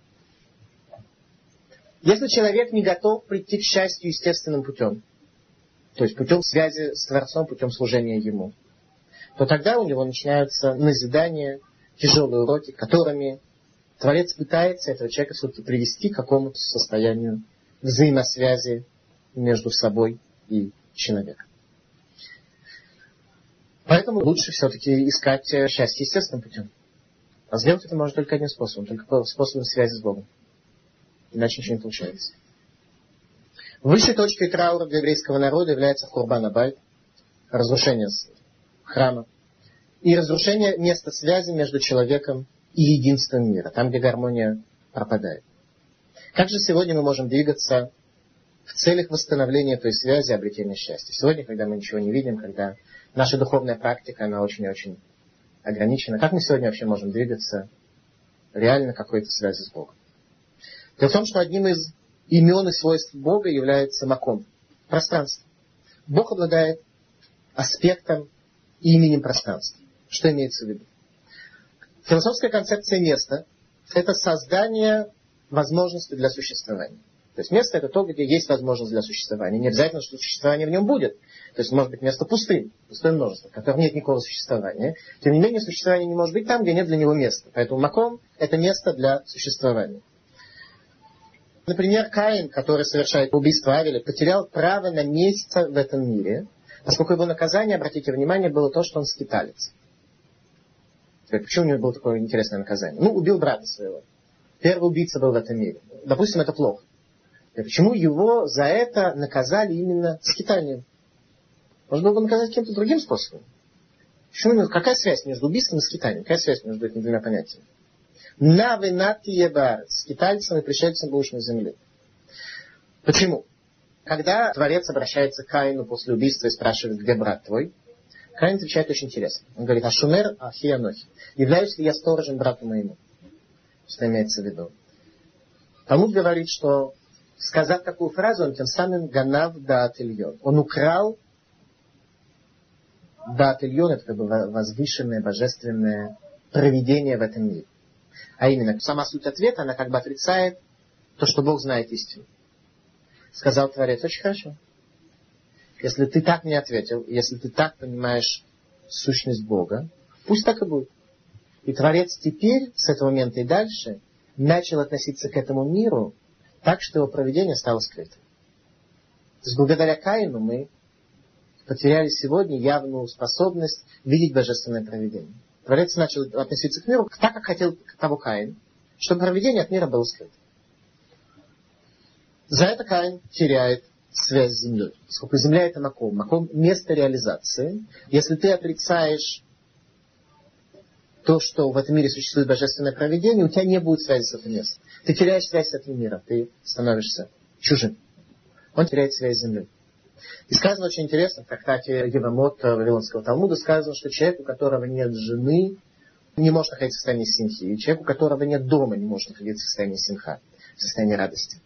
Если человек не готов прийти к счастью естественным путем, то есть путем связи с Творцом, путем служения Ему, то тогда у него начинаются назидания, тяжелые уроки, которыми Творец пытается этого человека все-таки привести к какому-то состоянию взаимосвязи между собой и человеком. Поэтому лучше все-таки искать счастье естественным путем. А сделать это можно только одним способом, только способом связи с Богом. Иначе ничего не получается. Высшей точкой траура для еврейского народа является Хурбан абайт, разрушение храма и разрушение места связи между человеком и единством мира, там, где гармония пропадает. Как же сегодня мы можем двигаться в целях восстановления той связи и обретения счастья? Сегодня, когда мы ничего не видим, когда наша духовная практика, она очень-очень ограничена, как мы сегодня вообще можем двигаться реально к какой-то связи с Богом? Дело в том, что одним из имен и свойств Бога является маком, пространство. Бог обладает аспектом и именем пространства. Что имеется в виду? Философская концепция места – это создание возможности для существования. То есть место – это то, где есть возможность для существования. Не обязательно, что существование в нем будет. То есть может быть место пустым, пустое множество, в котором нет никакого существования. Тем не менее, существование не может быть там, где нет для него места. Поэтому маком – это место для существования. Например, Каин, который совершает убийство Авеля, потерял право на место в этом мире, поскольку его наказание, обратите внимание, было то, что он скиталец. Почему у него было такое интересное наказание? Ну, убил брата своего. Первый убийца был в этом мире. Допустим, это плохо. И почему его за это наказали именно скитанием? Можно было бы наказать каким-то другим способом. Почему? Какая связь между убийством и скитанием? Какая связь между этими двумя понятиями? Навы нати ебарец, скитальцем и пришельцем будешь на земле. Почему? Когда Творец обращается к Каину после убийства и спрашивает, где брат твой, Каин отвечает очень интересно. Он говорит, ашумер ахи анохи. Являюсь ли я сторожем брату моему? Что имеется в виду? Талмуд говорит, что, сказав такую фразу, он тем самым ганав даат эльон. Он украл даат эльон, это как бы возвышенное, божественное провидение в этом мире. А именно, сама суть ответа, она как бы отрицает то, что Бог знает истину. Сказал Творец, очень хорошо. Если ты так мне ответил, если ты так понимаешь сущность Бога, пусть так и будет. И Творец теперь, с этого момента и дальше, начал относиться к этому миру так, что его провидение стало скрытым. То есть благодаря Каину мы потеряли сегодня явную способность видеть божественное провидение. Творец начал относиться к миру так, как хотел того Каин, чтобы провидение от мира было скрыто. За это Каин теряет связь с землей. Поскольку земля это маком, маком место реализации. Если ты отрицаешь то, что в этом мире существует божественное провидение, у тебя не будет связи с этим местом. Ты теряешь связь с этим миром, ты становишься чужим. Он теряет связь с землей. И сказано очень интересно, в трактате Евамот Вавилонского Талмуда сказано, что человек, у которого нет жены, не может находиться в состоянии симхи. И человек, у которого нет дома, не может находиться в состоянии симха, в состоянии радости.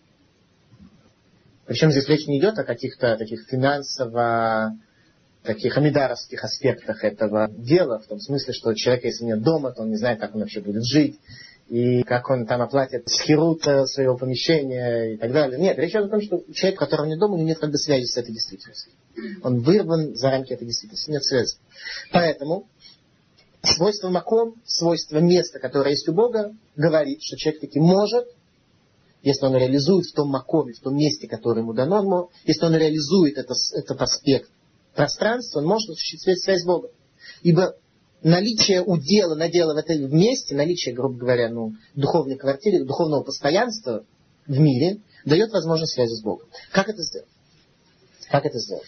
Причем здесь речь не идет о каких-то таких финансово, таких амидаровских аспектах этого дела, в том смысле, что человек, если нет дома, то он не знает, как он вообще будет жить, и как он там оплатит схирут своего помещения и так далее. Нет, речь идет о том, что человек, у которого нет дома, у него нет как бы связи с этой действительностью. Он вырван за рамки этой действительности, нет связи. Поэтому свойство маком, свойство места, которое есть у Бога, говорит, что человек таки может, если он реализует в том макоме, в том месте, которое ему дано, он, если он реализует это, этот аспект пространства, он может осуществить связь с Богом. Ибо наличие удела, надела в этом месте, наличие, грубо говоря, ну, духовной квартиры, духовного постоянства в мире, дает возможность связи с Богом. Как это сделать? Как это сделать?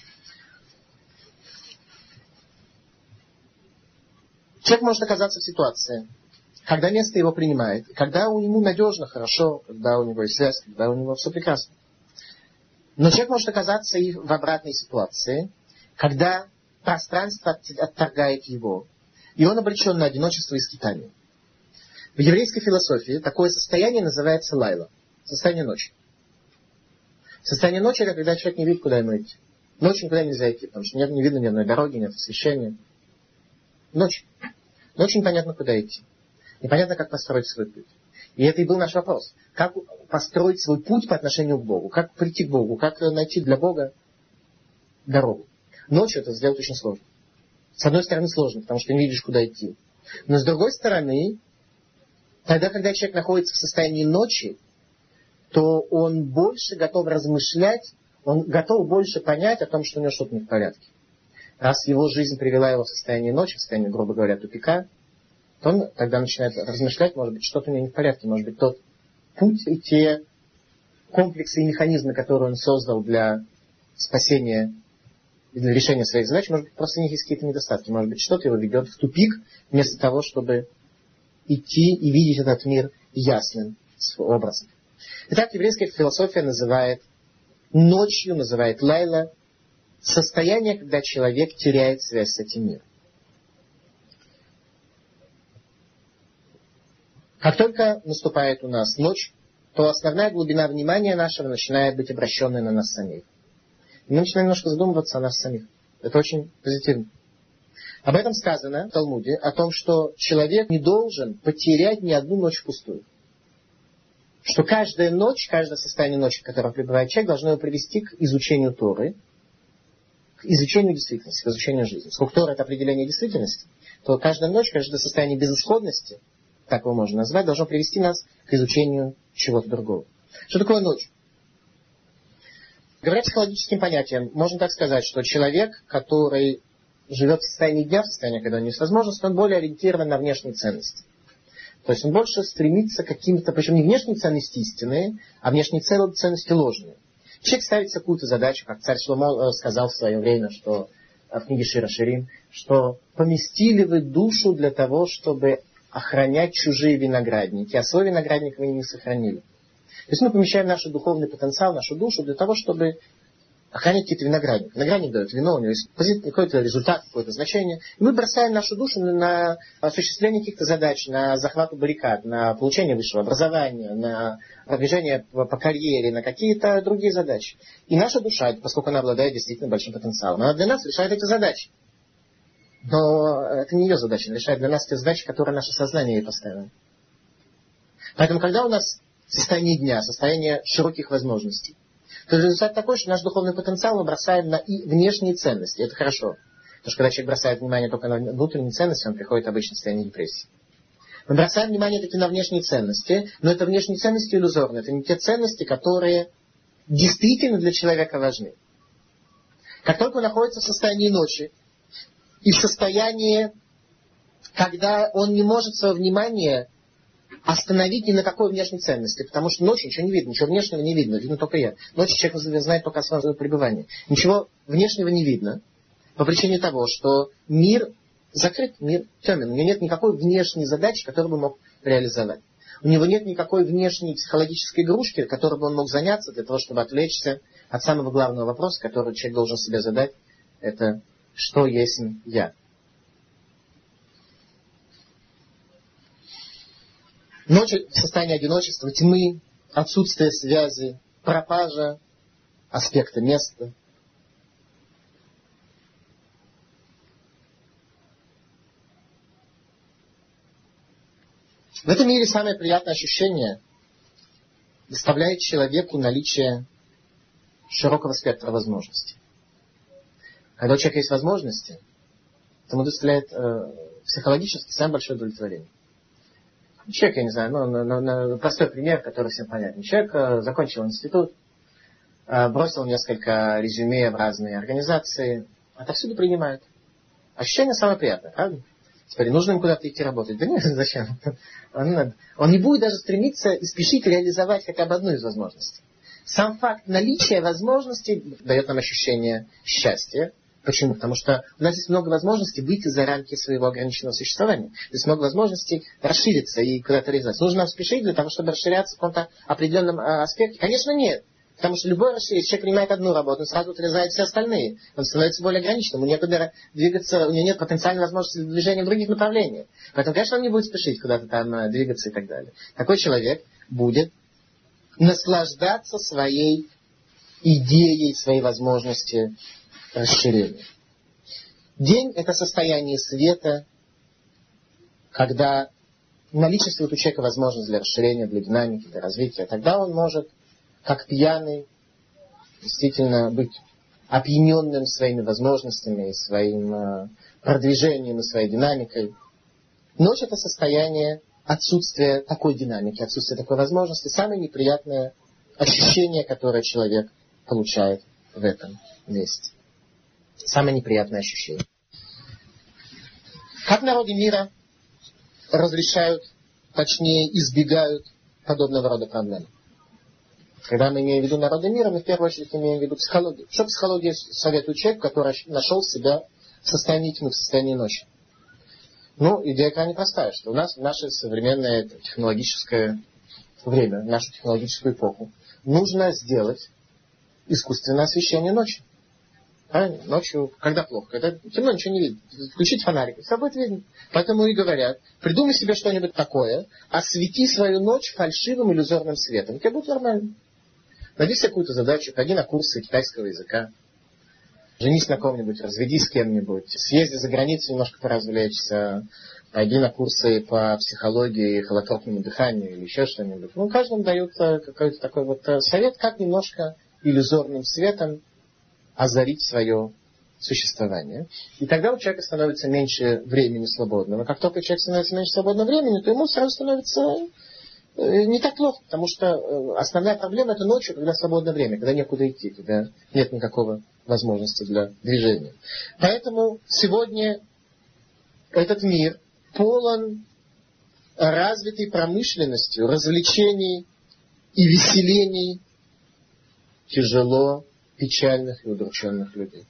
Человек может оказаться в ситуации, когда место его принимает, когда у него надежно, хорошо, когда у него есть связь, когда у него все прекрасно. Но человек может оказаться и в обратной ситуации, когда пространство отторгает его, и он обречен на одиночество и скитание. В еврейской философии такое состояние называется лайла, состояние ночи. Состояние ночи — это когда человек не видит, куда ему идти. Ночью никуда нельзя идти, потому что нет, не видно ни одной дороги, нет освещения. Ночь. Ночью непонятно, куда идти. Непонятно, как построить свой путь. И это и был наш вопрос. Как построить свой путь по отношению к Богу? Как прийти к Богу? Как найти для Бога дорогу? Ночью это сделать очень сложно. С одной стороны сложно, потому что не видишь, куда идти. Но с другой стороны, тогда, когда человек находится в состоянии ночи, то он больше готов размышлять, он готов больше понять о том, что у него что-то не в порядке. Раз его жизнь привела его в состояние ночи, в состояние, грубо говоря, тупика, то он тогда начинает размышлять, может быть, что-то у него не в порядке, может быть, тот путь и те комплексы и механизмы, которые он создал для спасения и для решения своих задач, может быть, просто у них есть какие-то недостатки, может быть, что-то его ведет в тупик, вместо того, чтобы идти и видеть этот мир ясным образом. Итак, еврейская философия называет ночью, называет лайла, состояние, когда человек теряет связь с этим миром. Как только наступает у нас ночь, то основная глубина внимания нашего начинает быть обращенной на нас самих. И мы начинаем немножко задумываться о нас самих. Это очень позитивно. Об этом сказано в Талмуде, о том, что человек не должен потерять ни одну ночь впустую. Что каждая ночь, каждое состояние ночи, в котором пребывает человек, должно его привести к изучению Торы, к изучению действительности, к изучению жизни. Поскольку Тора — это определение действительности, то каждая ночь, каждое состояние безысходности, так его можно назвать, должно привести нас к изучению чего-то другого. Что такое ночь? Говоря психологическим понятием, можно так сказать, что человек, который живет в состоянии дня, в состоянии, когда у него есть возможность, он более ориентирован на внешние ценности. То есть он больше стремится к каким-то, причем не внешние ценности истинные, а внешние ценности ложные. Человек ставит какую-то задачу, как царь Шломо сказал в свое время, что в книге Шира Ширим, что поместили вы душу для того, чтобы охранять чужие виноградники, а свой виноградник вы не сохранили. То есть мы помещаем наш духовный потенциал, нашу душу для того, чтобы охранять какие-то виноградники. Виноградник дает вино, у него есть какой-то результат, какое-то значение. И мы бросаем нашу душу на осуществление каких-то задач, на захват баррикад, на получение высшего образования, на продвижение по карьере, на какие-то другие задачи. И наша душа, поскольку она обладает действительно большим потенциалом, она для нас решает эти задачи. Но это не ее задача, она решает для нас те задачи, которые наше сознание ей поставило. Поэтому, когда у нас состояние дня, состояние широких возможностей, то результат такой, что наш духовный потенциал мы бросаем на и внешние ценности. Это хорошо. Потому что когда человек бросает внимание только на внутренние ценности, он приходит обычно в состояние депрессии. Мы бросаем внимание таки на внешние ценности, но это внешние ценности иллюзорные. Это не те ценности, которые действительно для человека важны. Как только он находится в состоянии ночи, и в состоянии, когда он не может свое внимание остановить ни на какой внешней ценности, потому что ночью ничего не видно, ничего внешнего не видно, видно только я. Ночью человек знает только о своем пребывании. Ничего внешнего не видно, по причине того, что мир закрыт, мир темен. У него нет никакой внешней задачи, которую бы мог реализовать. У него нет никакой внешней психологической игрушки, которой бы он мог заняться для того, чтобы отвлечься от самого главного вопроса, который человек должен себе задать. Это что есть я? Ночь в состоянии одиночества, тьмы, отсутствие связи, пропажа аспекта места. В этом мире самое приятное ощущение доставляет человеку наличие широкого спектра возможностей. Когда у человека есть возможности, это ему доставляет э, психологически самое большое удовлетворение. Человек, я не знаю, ну, ну, ну, простой пример, который всем понятен. Человек э, закончил институт, э, бросил несколько резюме в разные организации, отовсюду принимают. Ощущение самое приятное, правда? Теперь нужно им куда-то идти работать. Да нет, зачем? Он, он не будет даже стремиться и спешить реализовать хотя бы одну из возможностей. Сам факт наличия возможностей дает нам ощущение счастья. Почему? Потому что у нас есть много возможностей выйти за рамки своего ограниченного существования. Есть много возможностей расшириться и куда-то реализоваться. Нужно нам спешить для того, чтобы расширяться в каком-то определенном аспекте? Конечно, нет. Потому что любой расширение, человек принимает одну работу, он сразу отрезает все остальные. Он становится более ограниченным. У него некуда двигаться, у него нет потенциальной возможности для движения в других направлениях. Поэтому, конечно, он не будет спешить куда-то там двигаться и так далее. Такой человек будет наслаждаться своей идеей, своей возможности расширения. День – это состояние света, когда наличествует у человека возможность для расширения, для динамики, для развития. Тогда он может, как пьяный, действительно быть опьяненным своими возможностями, своим продвижением и своей динамикой. Ночь – это состояние отсутствия такой динамики, отсутствия такой возможности. Самое неприятное ощущение, которое человек получает в этом месте. Самое неприятное ощущение. Как народы мира разрешают, точнее избегают подобного рода проблем? Когда мы имеем в виду народы мира, мы в первую очередь имеем в виду психологию. Что психология советует человеку, который нашел себя в состоянии тьмы, в состоянии ночи? Ну, идея крайне простая, что у нас в наше современное технологическое время, в нашу технологическую эпоху, нужно сделать искусственное освещение ночи. Правильно? Ночью, когда плохо, когда темно, ничего не видно. Включить фонарик, все будет видно. Поэтому и говорят, придумай себе что-нибудь такое, освети свою ночь фальшивым иллюзорным светом. Тебе будет нормально. Найди себе какую-то задачу, пойди на курсы китайского языка, женись на ком-нибудь, разведись с кем-нибудь, съезди за границу немножко поразвлечься, пойди на курсы по психологии, холотропному дыханию или еще что-нибудь. Ну, каждому дают какой-то такой вот совет, как немножко иллюзорным светом озарить свое существование. И тогда у человека становится меньше времени свободного. Как только человек становится меньше свободного времени, то ему сразу становится не так плохо, потому что основная проблема это ночью, когда свободное время, когда некуда идти, когда нет никакого возможности для движения. Поэтому сегодня этот мир полон развитой промышленностью, развлечений и веселений тяжело печальных и удрученных людей.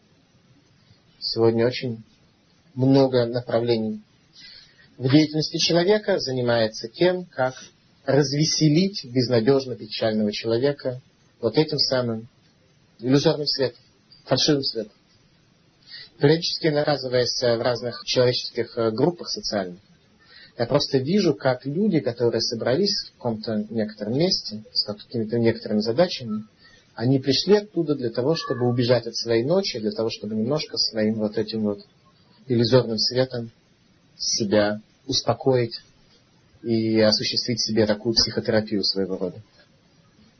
Сегодня очень много направлений в деятельности человека занимается тем, как развеселить безнадежно печального человека вот этим самым иллюзорным светом, фальшивым светом. Периодически наказываясь в разных человеческих группах социальных, я просто вижу, как люди, которые собрались в каком-то некотором месте с какими-то некоторыми задачами, они пришли оттуда для того, чтобы убежать от своей ночи, для того, чтобы немножко своим вот этим вот иллюзорным светом себя успокоить и осуществить себе такую психотерапию своего рода.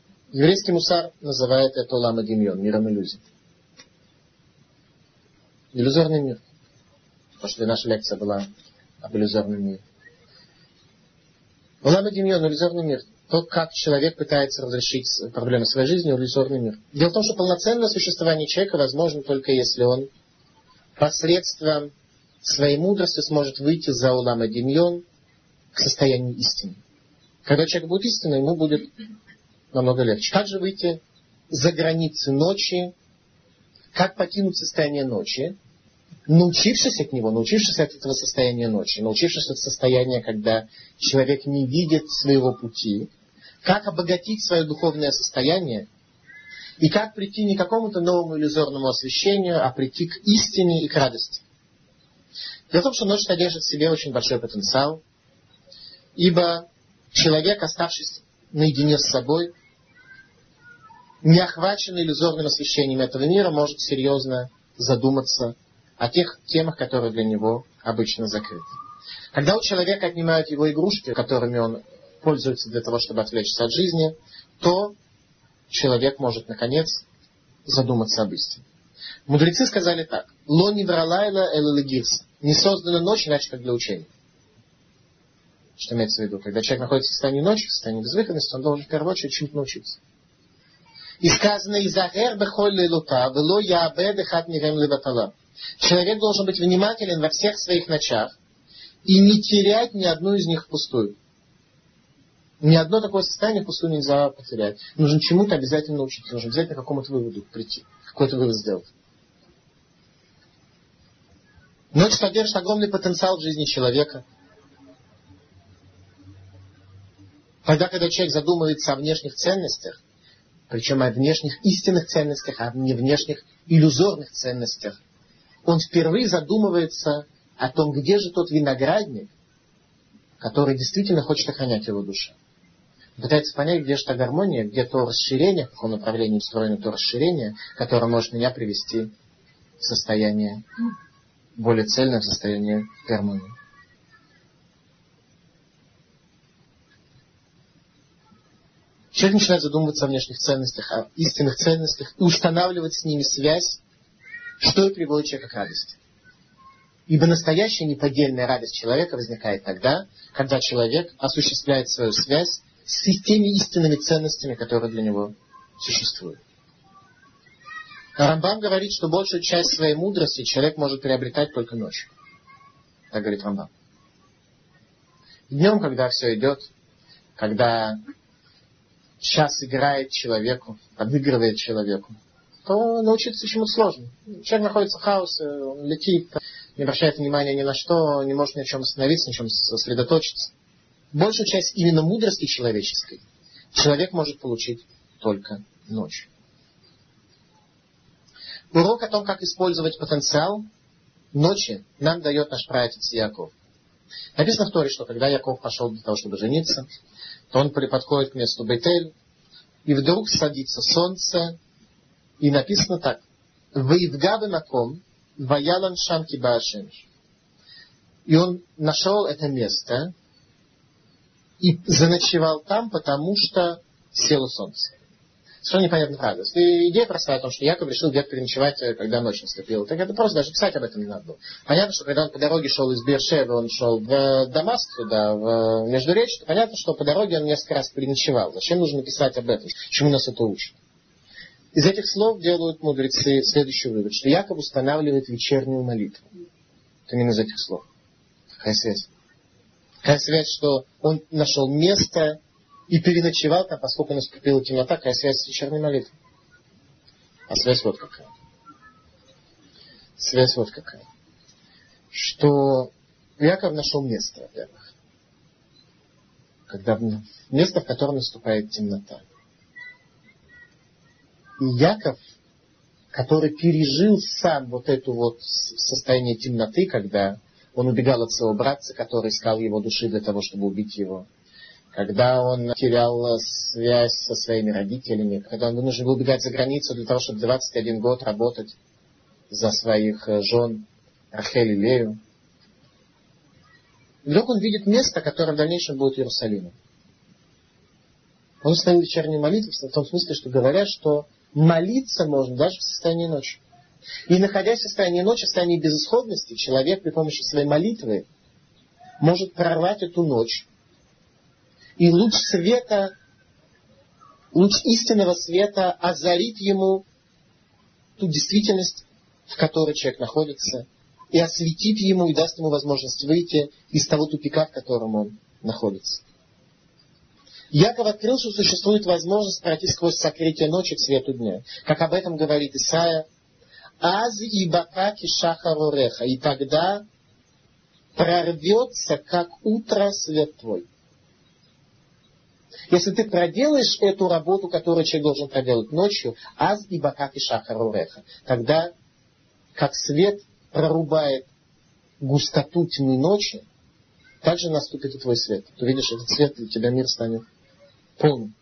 Еврейский мусар называет это олам адимьон, миром иллюзий. Иллюзорный мир. Потому что наша лекция была об иллюзорном мире. Улам адимьон, иллюзорный мир. То, как человек пытается разрешить проблемы своей жизни, иллюзорный мир. Дело в том, что полноценное существование человека возможно только если он посредством своей мудрости сможет выйти за улам адимьон к состоянию истины. Когда человек будет истинным, ему будет намного легче. Как же выйти за границы ночи? Как покинуть состояние ночи? Научившись от него, научившись от этого состояния ночи, научившись от состояния, когда человек не видит своего пути, как обогатить свое духовное состояние и как прийти не к какому-то новому иллюзорному освещению, а прийти к истине и к радости. Дело в том, что ночь содержит в себе очень большой потенциал, ибо человек, оставшись наедине с собой, не охваченный иллюзорным освещением этого мира, может серьезно задуматься о тех темах, которые для него обычно закрыты. Когда у человека отнимают его игрушки, которыми он пользуется для того, чтобы отвлечься от жизни, то человек может, наконец, задуматься об истине. Мудрецы сказали так. «Ло нивралайла элэлэгирс». Не создана ночь, иначе как для учения. Что имеется в виду? Когда человек находится в состоянии ночи, в состоянии безвыходности, он должен в первую очередь чему-то научиться. И сказано «Изахер бехоль лейлута, вело яабед эхат мирем леватала». Человек должен быть внимателен во всех своих ночах и не терять ни одну из них впустую. Ни одно такое состояние впустую нельзя потерять. Нужно чему-то обязательно научиться, нужно обязательно к какому-то выводу прийти, какой-то вывод сделать. Ночь содержит огромный потенциал в жизни человека. Тогда, когда человек задумывается о внешних ценностях, причем о внешних истинных ценностях, а не внешних иллюзорных ценностях, он впервые задумывается о том, где же тот виноградник, который действительно хочет охранять его душу. Он пытается понять, где же та гармония, где то расширение, в каком направлении устроено то расширение, которое может меня привести в состояние более цельное, в состояние гармонии. Человек начинает задумываться о внешних ценностях, о истинных ценностях и устанавливать с ними связь, что и приводит человека к радости. Ибо настоящая неподдельная радость человека возникает тогда, когда человек осуществляет свою связь с теми истинными ценностями, которые для него существуют. Рамбам говорит, что большую часть своей мудрости человек может приобретать только ночью. Так говорит Рамбам. Днем, когда все идет, когда час играет человеку, подыгрывает человеку, то научиться чему-то сложно. Человек находится в хаосе, он летит, не обращает внимания ни на что, не может ни на чем остановиться, ни на чем сосредоточиться. Большую часть именно мудрости человеческой человек может получить только ночью. Урок о том, как использовать потенциал ночи, нам дает наш праотец Яков. Написано в Торе, что когда Яков пошел для того, чтобы жениться, то он подходит к месту Бейтель, и вдруг садится солнце, и написано так. «Ваивгавы маком, ваялан шамки баашемиш». И он нашел это место и заночевал там, потому что село солнце. Совершенно непонятная фраза. Идея простая о том, что Яков решил где-то переночевать, когда ночь наступила. Так это просто, даже писать об этом не надо было. Понятно, что когда он по дороге шел из Беэр-Шевы, он шел в Дамаск, туда, в Междуречье, понятно, что по дороге он несколько раз переночевал. Зачем нужно писать об этом? Чему нас это учит? Из этих слов делают мудрецы следующий вывод, что Яков устанавливает вечернюю молитву. Это именно из этих слов. Какая связь? Какая связь, что он нашел место и переночевал там, поскольку наступила темнота, какая связь с вечерней молитвой? А связь вот какая. Связь вот какая. Что Яков нашел место, во-первых. Когда место, в котором наступает темнота. И Яков, который пережил сам вот это вот состояние темноты, когда он убегал от своего братца, который искал его души для того, чтобы убить его, когда он терял связь со своими родителями, когда он вынужден был убегать за границу для того, чтобы двадцать один год работать за своих жен Рахель и Лею. Вдруг он видит место, которое в дальнейшем будет Иерусалимом. Он установил вечернюю молитву в том смысле, что говорят, что молиться можно даже в состоянии ночи. И находясь в состоянии ночи, в состоянии безысходности, человек при помощи своей молитвы может прорвать эту ночь. И луч света, луч истинного света озарит ему ту действительность, в которой человек находится, и осветит ему и даст ему возможность выйти из того тупика, в котором он находится. Яков открыл, что существует возможность пройти сквозь сокрытие ночи к свету дня. Как об этом говорит Исаия. «Аз и бакаки шахару реха». И тогда прорвется, как утро, свет твой. Если ты проделаешь эту работу, которую человек должен проделать ночью, «Аз и бакаки шахару реха», тогда, как свет прорубает густоту тьмы ночи, также наступит и твой свет. Ты видишь, этот свет, для тебя мир станет полным.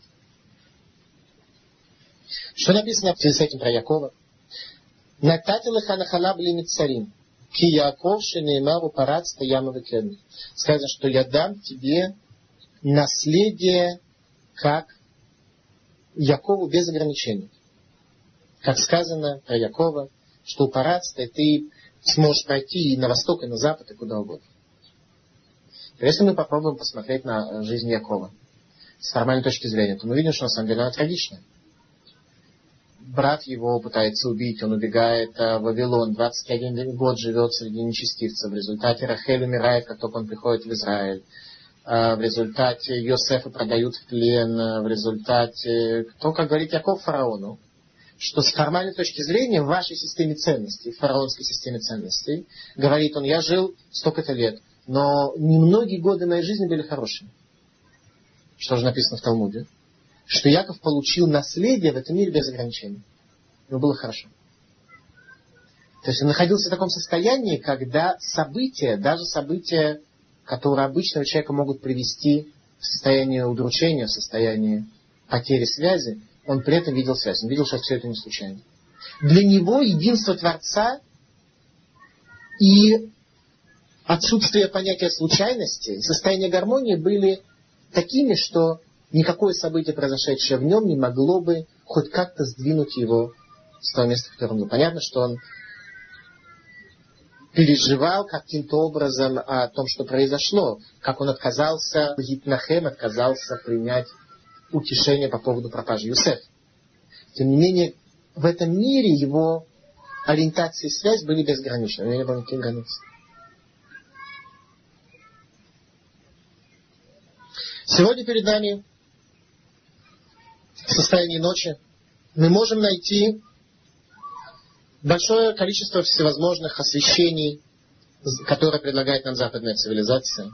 Что написано в связи с этим про Якова? «Натати леха нахала бли мицарим, ки Яков шенеймару парац таяма векедми». Сказано, что я дам тебе наследие, как Якову без ограничений. Как сказано про Якова, что у Парацта ты сможешь пройти и на восток, и на запад, и куда угодно. Если мы попробуем посмотреть на жизнь Якова с формальной точки зрения, то мы видим, что на самом деле она трагичная. Брат его пытается убить, он убегает в Вавилон, двадцать один год живет среди нечестивцев. В результате Рахель умирает, как только он приходит в Израиль. В результате Йосефа продают в плен. В результате, кто, как говорит Яков фараону, что с формальной точки зрения в вашей системе ценностей, в фараонской системе ценностей, говорит он, я жил столько-то лет, но немногие годы моей жизни были хорошими. Что же написано в Талмуде? Что Яков получил наследие в этом мире без ограничений. Ему было хорошо. То есть он находился в таком состоянии, когда события, даже события, которые обычного человека могут привести в состояние удручения, в состояние потери связи, он при этом видел связь. Он видел, что все это не случайно. Для него единство Творца и отсутствие понятия случайности, состояние гармонии были такими, что никакое событие, произошедшее в нем, не могло бы хоть как-то сдвинуть его с того места, в котором он был. Понятно, что он переживал каким-то образом о том, что произошло, как он отказался, Гитнахем отказался принять утешение по поводу пропажи Юсефа. Тем не менее, в этом мире его ориентация и связь были безграничны. У него не было никаких границ. Сегодня перед нами в состоянии ночи мы можем найти большое количество всевозможных освещений, которые предлагает нам западная цивилизация.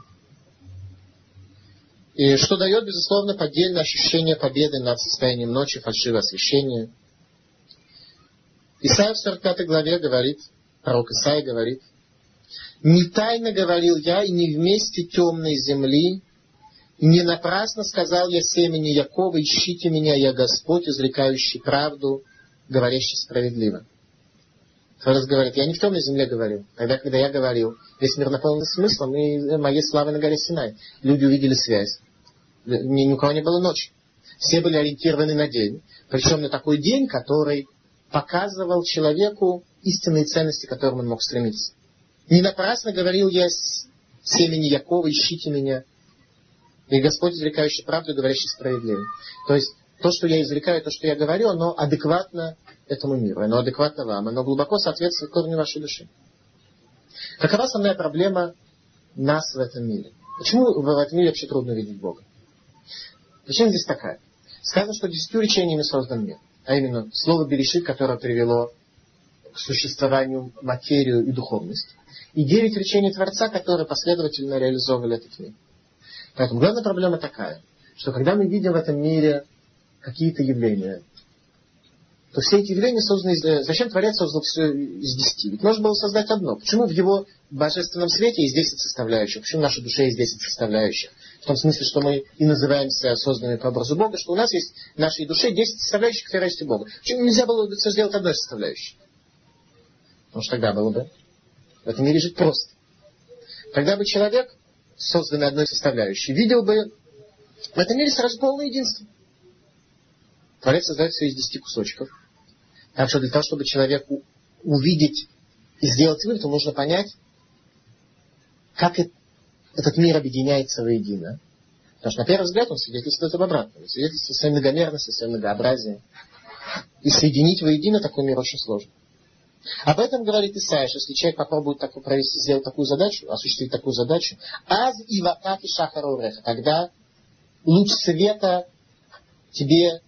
И что дает, безусловно, поддельное ощущение победы над состоянием ночи, фальшивое освещение. Исайя в сорок пятой главе говорит, пророк Исайя говорит, «Не тайно говорил я, и не вместе темной земли, не напрасно сказал я семени Якова, ищите меня, я Господь, изрекающий правду, говорящий справедливо». Творец говорит, я не в темной земле говорил. Тогда, когда я говорил, весь мир наполнен смыслом, и моей славы на горе Синай. Люди увидели связь. Ни, ни у кого не было ночи. Все были ориентированы на день. Причем на такой день, который показывал человеку истинные ценности, к которым он мог стремиться. Не напрасно говорил я семени Якова, ищите меня. И Господь, изрекающий правду, говорящий справедливо. То есть, то, что я изрекаю, то, что я говорю, оно адекватно этому миру, оно адекватно вам, оно глубоко соответствует корню вашей души. Какова основная проблема нас в этом мире? Почему в этом мире вообще трудно видеть Бога? Причина здесь такая. Сказано, что десятью речениями создан мир. А именно, слово Берешит, которое привело к существованию материю и духовность. И девять речений Творца, которые последовательно реализовывали этот мир. Поэтому главная проблема такая, что когда мы видим в этом мире какие-то явления, то все эти явления созданы из... Зачем Творец создал все из десяти? Ведь можно было создать одно. Почему в его божественном свете есть десять составляющих? Почему в нашей душе есть десять составляющих? В том смысле, что мы и называемся созданными по образу Бога, что у нас есть в нашей душе десять составляющих, которые есть у Бога. Почему нельзя было бы все сделать одной составляющей? Потому что тогда было бы в этом мире жить просто. Тогда бы человек, созданный одной составляющей, видел бы в этом мире сразу полное единство. Творец создает все из десяти кусочков. Так что для того, чтобы человек увидеть и сделать вывод, то нужно понять, как этот мир объединяется воедино. Потому что на первый взгляд он свидетельствует об обратном. Он свидетельствует о своей многомерности, о своем многообразии. И соединить воедино такой мир очень сложно. Об этом говорит Исайя, что если человек попробует такую, провести, сделать такую задачу, осуществить такую задачу, аз и ватаки шахара уреха, тогда луч света тебе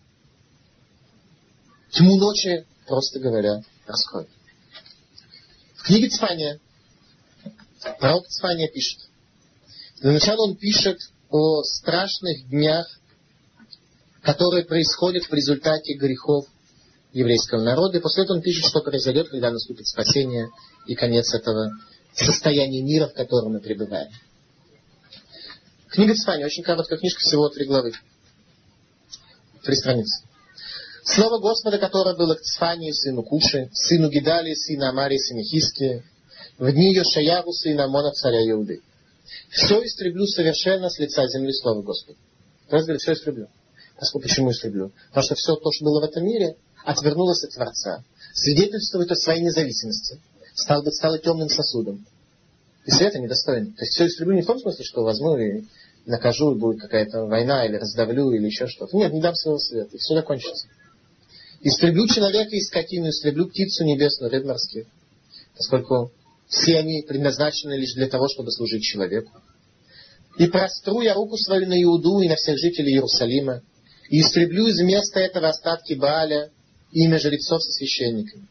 тьму ночи, просто говоря, раскроет. В книге Цфания пророк Цфания пишет. Для начала он пишет о страшных днях, которые происходят в результате грехов еврейского народа. И после этого он пишет, что произойдет, когда наступит спасение и конец этого состояния мира, в котором мы пребываем. Книга Цфания, очень короткая книжка, всего три главы. Три страницы. Слово Господа, которое было к Цфании, сыну Куши, сыну Гидалии, сыну Амарии, сыну Хиски, в дни Йошаяву, сына Амона, царя Иуды. Все истреблю совершенно с лица земли, слово Господа. То есть, говорит, все истреблю. Поскольку, почему истреблю? Потому что все то, что было в этом мире, отвернулось от Творца. Свидетельствует о своей независимости. Стало быть, стало темным сосудом. И света недостоин. То есть все истреблю не в том смысле, что возьму и накажу, и будет какая-то война, или раздавлю, или еще что-то. Нет, не дам своего света, и все закончится. Истреблю человека и скотину, истреблю птицу небесную, рыб морских. Поскольку все они предназначены лишь для того, чтобы служить человеку. И простру я руку свою на Иуду и на всех жителей Иерусалима, и истреблю из места этого остатки Бааля, имя жрецов со священниками.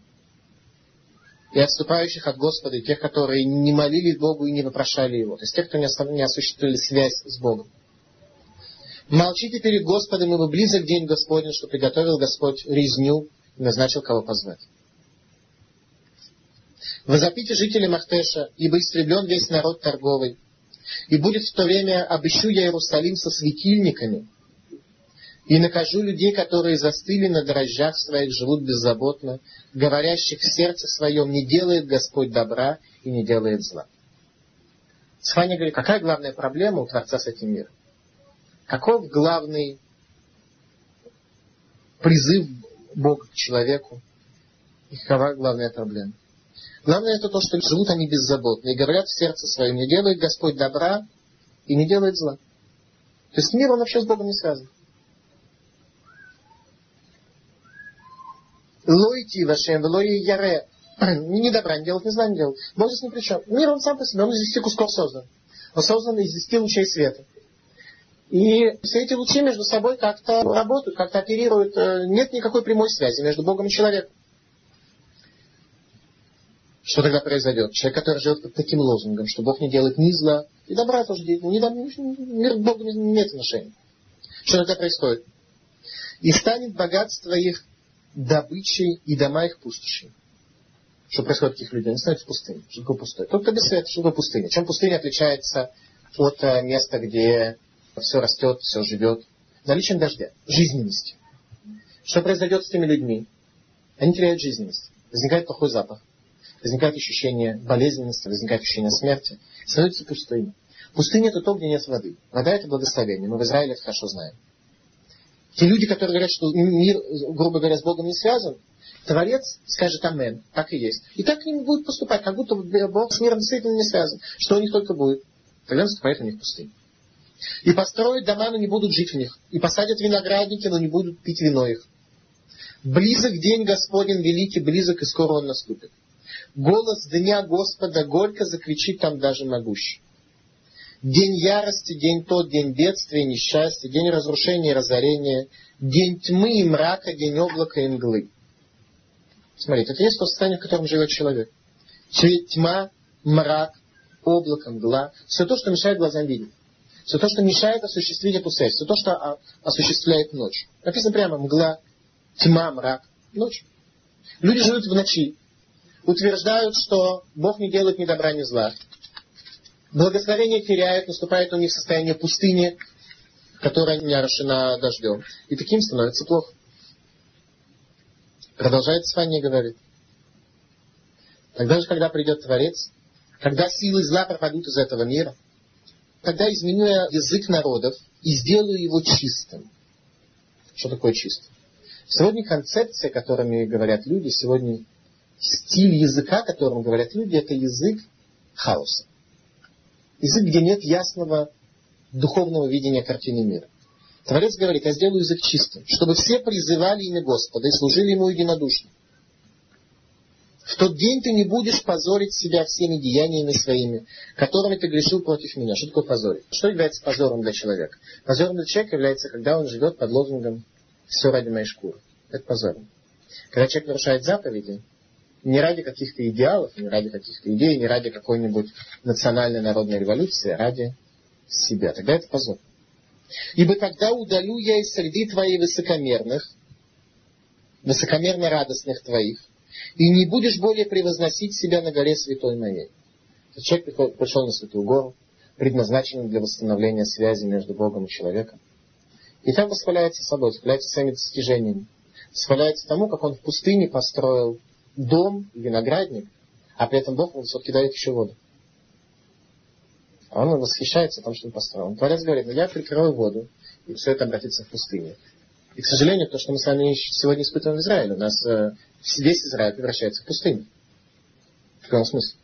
И отступающих от Господа, и тех, которые не молились Богу и не вопрошали Его. То есть тех, кто не осуществили связь с Богом. Молчите перед Господом, ибо близок день Господень, что приготовил Господь резню и назначил, кого позвать. Возопите жители Махтеша, ибо истреблен весь народ торговый. И будет в то время, обыщу я Иерусалим со светильниками, и накажу людей, которые застыли на дрожжах своих, живут беззаботно, говорящих в сердце своем, не делает Господь добра и не делает зла. Цфания говорит, какая главная проблема у Творца с этим миром? Каков главный призыв Бога к человеку? И какова главная проблема? Главное это то, что живут они беззаботно и говорят в сердце своем, не делает Господь добра и не делает зла. То есть мир, он вообще с Богом не связан. Лойти вашем, лой яре. Ни добра не делать, ни зла не делать. Бог здесь ни при чем. Мир, он сам по себе, он из десяти кусков создан. Он создан из десяти лучей света. И все эти лучи между собой как-то работают, как-то оперируют. Нет никакой прямой связи между Богом и человеком. Что тогда произойдет? Человек, который живет под таким лозунгом, что Бог не делает ни зла, и добра тоже делает. Не, мир к Богу не имеет отношения. Что тогда происходит? И станет богатство их добычей и дома их пустошей. Что происходит у таких людей? Они становятся пустыми. Что такое пустой? Тот, кто без света, что такое пустыня? Чем пустыня отличается от места, где все растет, все живет? Наличием дождя, жизненности. Что произойдет с теми людьми? Они теряют жизненность. Возникает плохой запах. Возникает ощущение болезненности, возникает ощущение смерти. Становится пустыней. Пустыня это то, где нет воды. Вода это благословение. Мы в Израиле это хорошо знаем. Те люди, которые говорят, что мир, грубо говоря, с Богом не связан, Творец скажет амен. Так и есть. И так к ним будет поступать, как будто Бог с миром действительно не связан. Что у них только будет? Тогда наступает у них пустыня. И построят дома, но не будут жить в них. И посадят виноградники, но не будут пить вино их. Близок день Господень великий, близок, и скоро он наступит. Голос дня Господа горько закричит там даже могущий. День ярости, день тот, день бедствия и несчастья, день разрушения и разорения, день тьмы и мрака, день облака и мглы. Смотрите, это есть то состояние, в котором живет человек. Тьма, мрак, облако, мгла. Все то, что мешает глазам видеть. Все то, что мешает осуществить эту связь. Все то, что осуществляет ночь. Написано прямо мгла, тьма, мрак, ночь. Люди живут в ночи. Утверждают, что Бог не делает ни добра, ни зла. Благословение теряют, наступает у них состояние пустыни, которая не орошена дождем. И таким становится плохо. Продолжает Цфания говорит. Тогда же, когда придет Творец, когда силы зла пропадут из этого мира, тогда изменю я язык народов и сделаю его чистым. Что такое чистым? Сегодня концепция, которыми говорят люди, сегодня стиль языка, которым говорят люди, это язык хаоса. Язык, где нет ясного духовного видения картины мира. Творец говорит, я сделаю язык чистым, чтобы все призывали имя Господа и служили Ему единодушно. В тот день ты не будешь позорить себя всеми деяниями своими, которыми ты грешил против меня. Что такое позорить? Что является позором для человека? Позором для человека является, когда он живет под лозунгом «все ради моей шкуры». Это позором. Когда человек нарушает заповеди, не ради каких-то идеалов, не ради каких-то идей, не ради какой-нибудь национальной народной революции, а ради себя. Тогда это позор. Ибо тогда удалю я из среды твоей высокомерных, высокомерно радостных твоих, и не будешь более превозносить себя на горе святой моей. Человек приходит, пришел на святую гору, предназначенную для восстановления связи между Богом и человеком. И там восхваляется собой, восхваляется своими достижениями. Восхваляется тому, как он в пустыне построил дом, виноградник, а при этом Бог ему все-таки дает еще воду. А он восхищается тем, что он построил. Творец говорит, ну я прикрою воду, и все это обратится в пустыню. И, к сожалению, то, что мы с вами сегодня испытываем в Израиле, у нас э, весь Израиль превращается в пустыню. В каком смысле?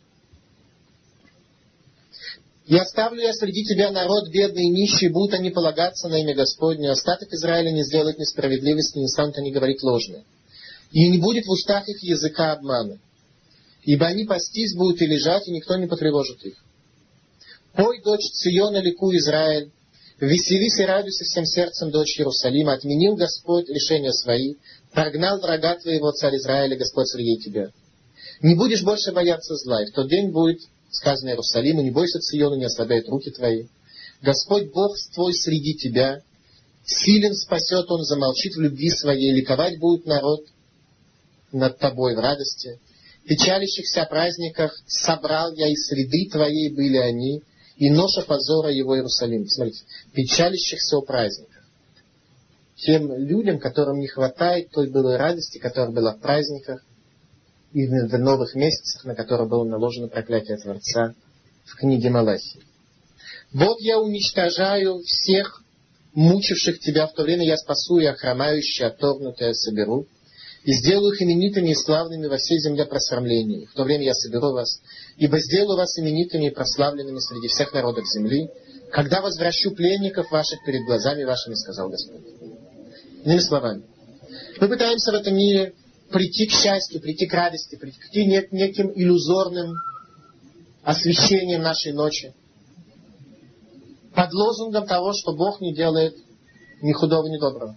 «И оставлю я среди тебя народ бедный и нищий, будут они полагаться на имя Господне, остаток Израиля не сделает несправедливости, не станут они говорить ложное. И не будет в устах их языка обмана, ибо они пастись будут и лежать, и никто не потревожит их. Пой, дочь Циона, ликуй, Израиль, веселись и радуйся всем сердцем, дочь Иерусалима. Отменил Господь решения свои, прогнал врага твоего, царь Израиля, Господь среди тебя. Не будешь больше бояться зла, и в тот день будет сказано Иерусалиму, не бойся Циона, не ослабляют руки твои. Господь Бог твой среди тебя, силен спасет Он, замолчит в любви своей, ликовать будет народ над тобой в радости. Печалящихся о праздниках собрал я из среды твоей были они, и ноша позора его Иерусалим. Смотрите, печалящихся о праздниках. Тем людям, которым не хватает той былой радости, которая была в праздниках, и в новых месяцах, на которые было наложено проклятие Творца в книге Малахии. Вот я уничтожаю всех мучивших тебя, в то время я спасу и охромающие, отторгнутые соберу, и сделаю их именитыми и славными во всей земле просрамлений. В то время я соберу вас, ибо сделаю вас именитыми и прославленными среди всех народов земли, когда возвращу пленников ваших перед глазами вашими, сказал Господь. Иными словами, мы пытаемся в этом мире прийти к счастью, прийти к радости, прийти к неким иллюзорным освещением нашей ночи, под лозунгом того, что Бог не делает ни худого, ни доброго.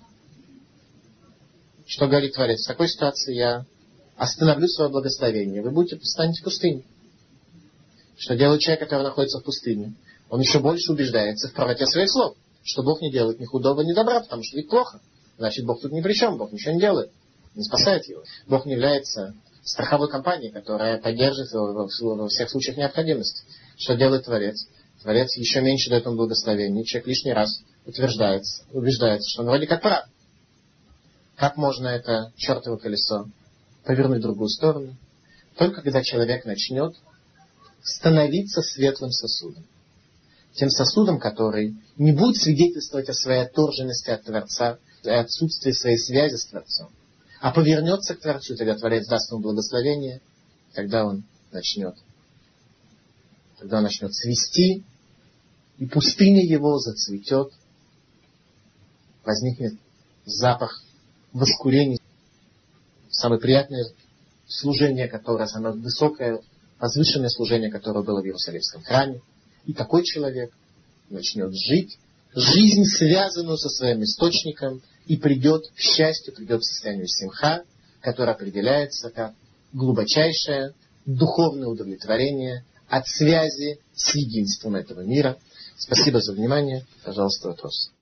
Что говорит Творец? В такой ситуации я остановлю свое благословение. Вы будете станете в пустыне. Что делает человек, который находится в пустыне? Он еще больше убеждается в правоте своих слов. Что Бог не делает ни худого, ни добра, потому что ведь плохо. Значит, Бог тут ни при чем, Бог ничего не делает. Не спасает его. Бог не является страховой компанией, которая поддержит его во всех случаях необходимости. Что делает Творец? Творец еще меньше дает ему благословение. Человек лишний раз утверждается, убеждается, что он вроде как прав. Как можно это чертово колесо повернуть в другую сторону? Только когда человек начнет становиться светлым сосудом. Тем сосудом, который не будет свидетельствовать о своей отторженности от Творца, и отсутствии своей связи с Творцом, а повернется к Творцу, тогда Творец даст ему благословение, тогда он начнет, тогда он начнет цвести, и пустыня его зацветет, возникнет запах воскурения, самое приятное служение, которое, самое высокое, возвышенное служение, которое было в Иерусалимском храме. И такой человек начнет жить, жизнь, связанную со своим источником, и придет к счастью, придет к состоянию симха, которое определяется как глубочайшее духовное удовлетворение от связи с единством этого мира. Спасибо за внимание. Пожалуйста, вопрос.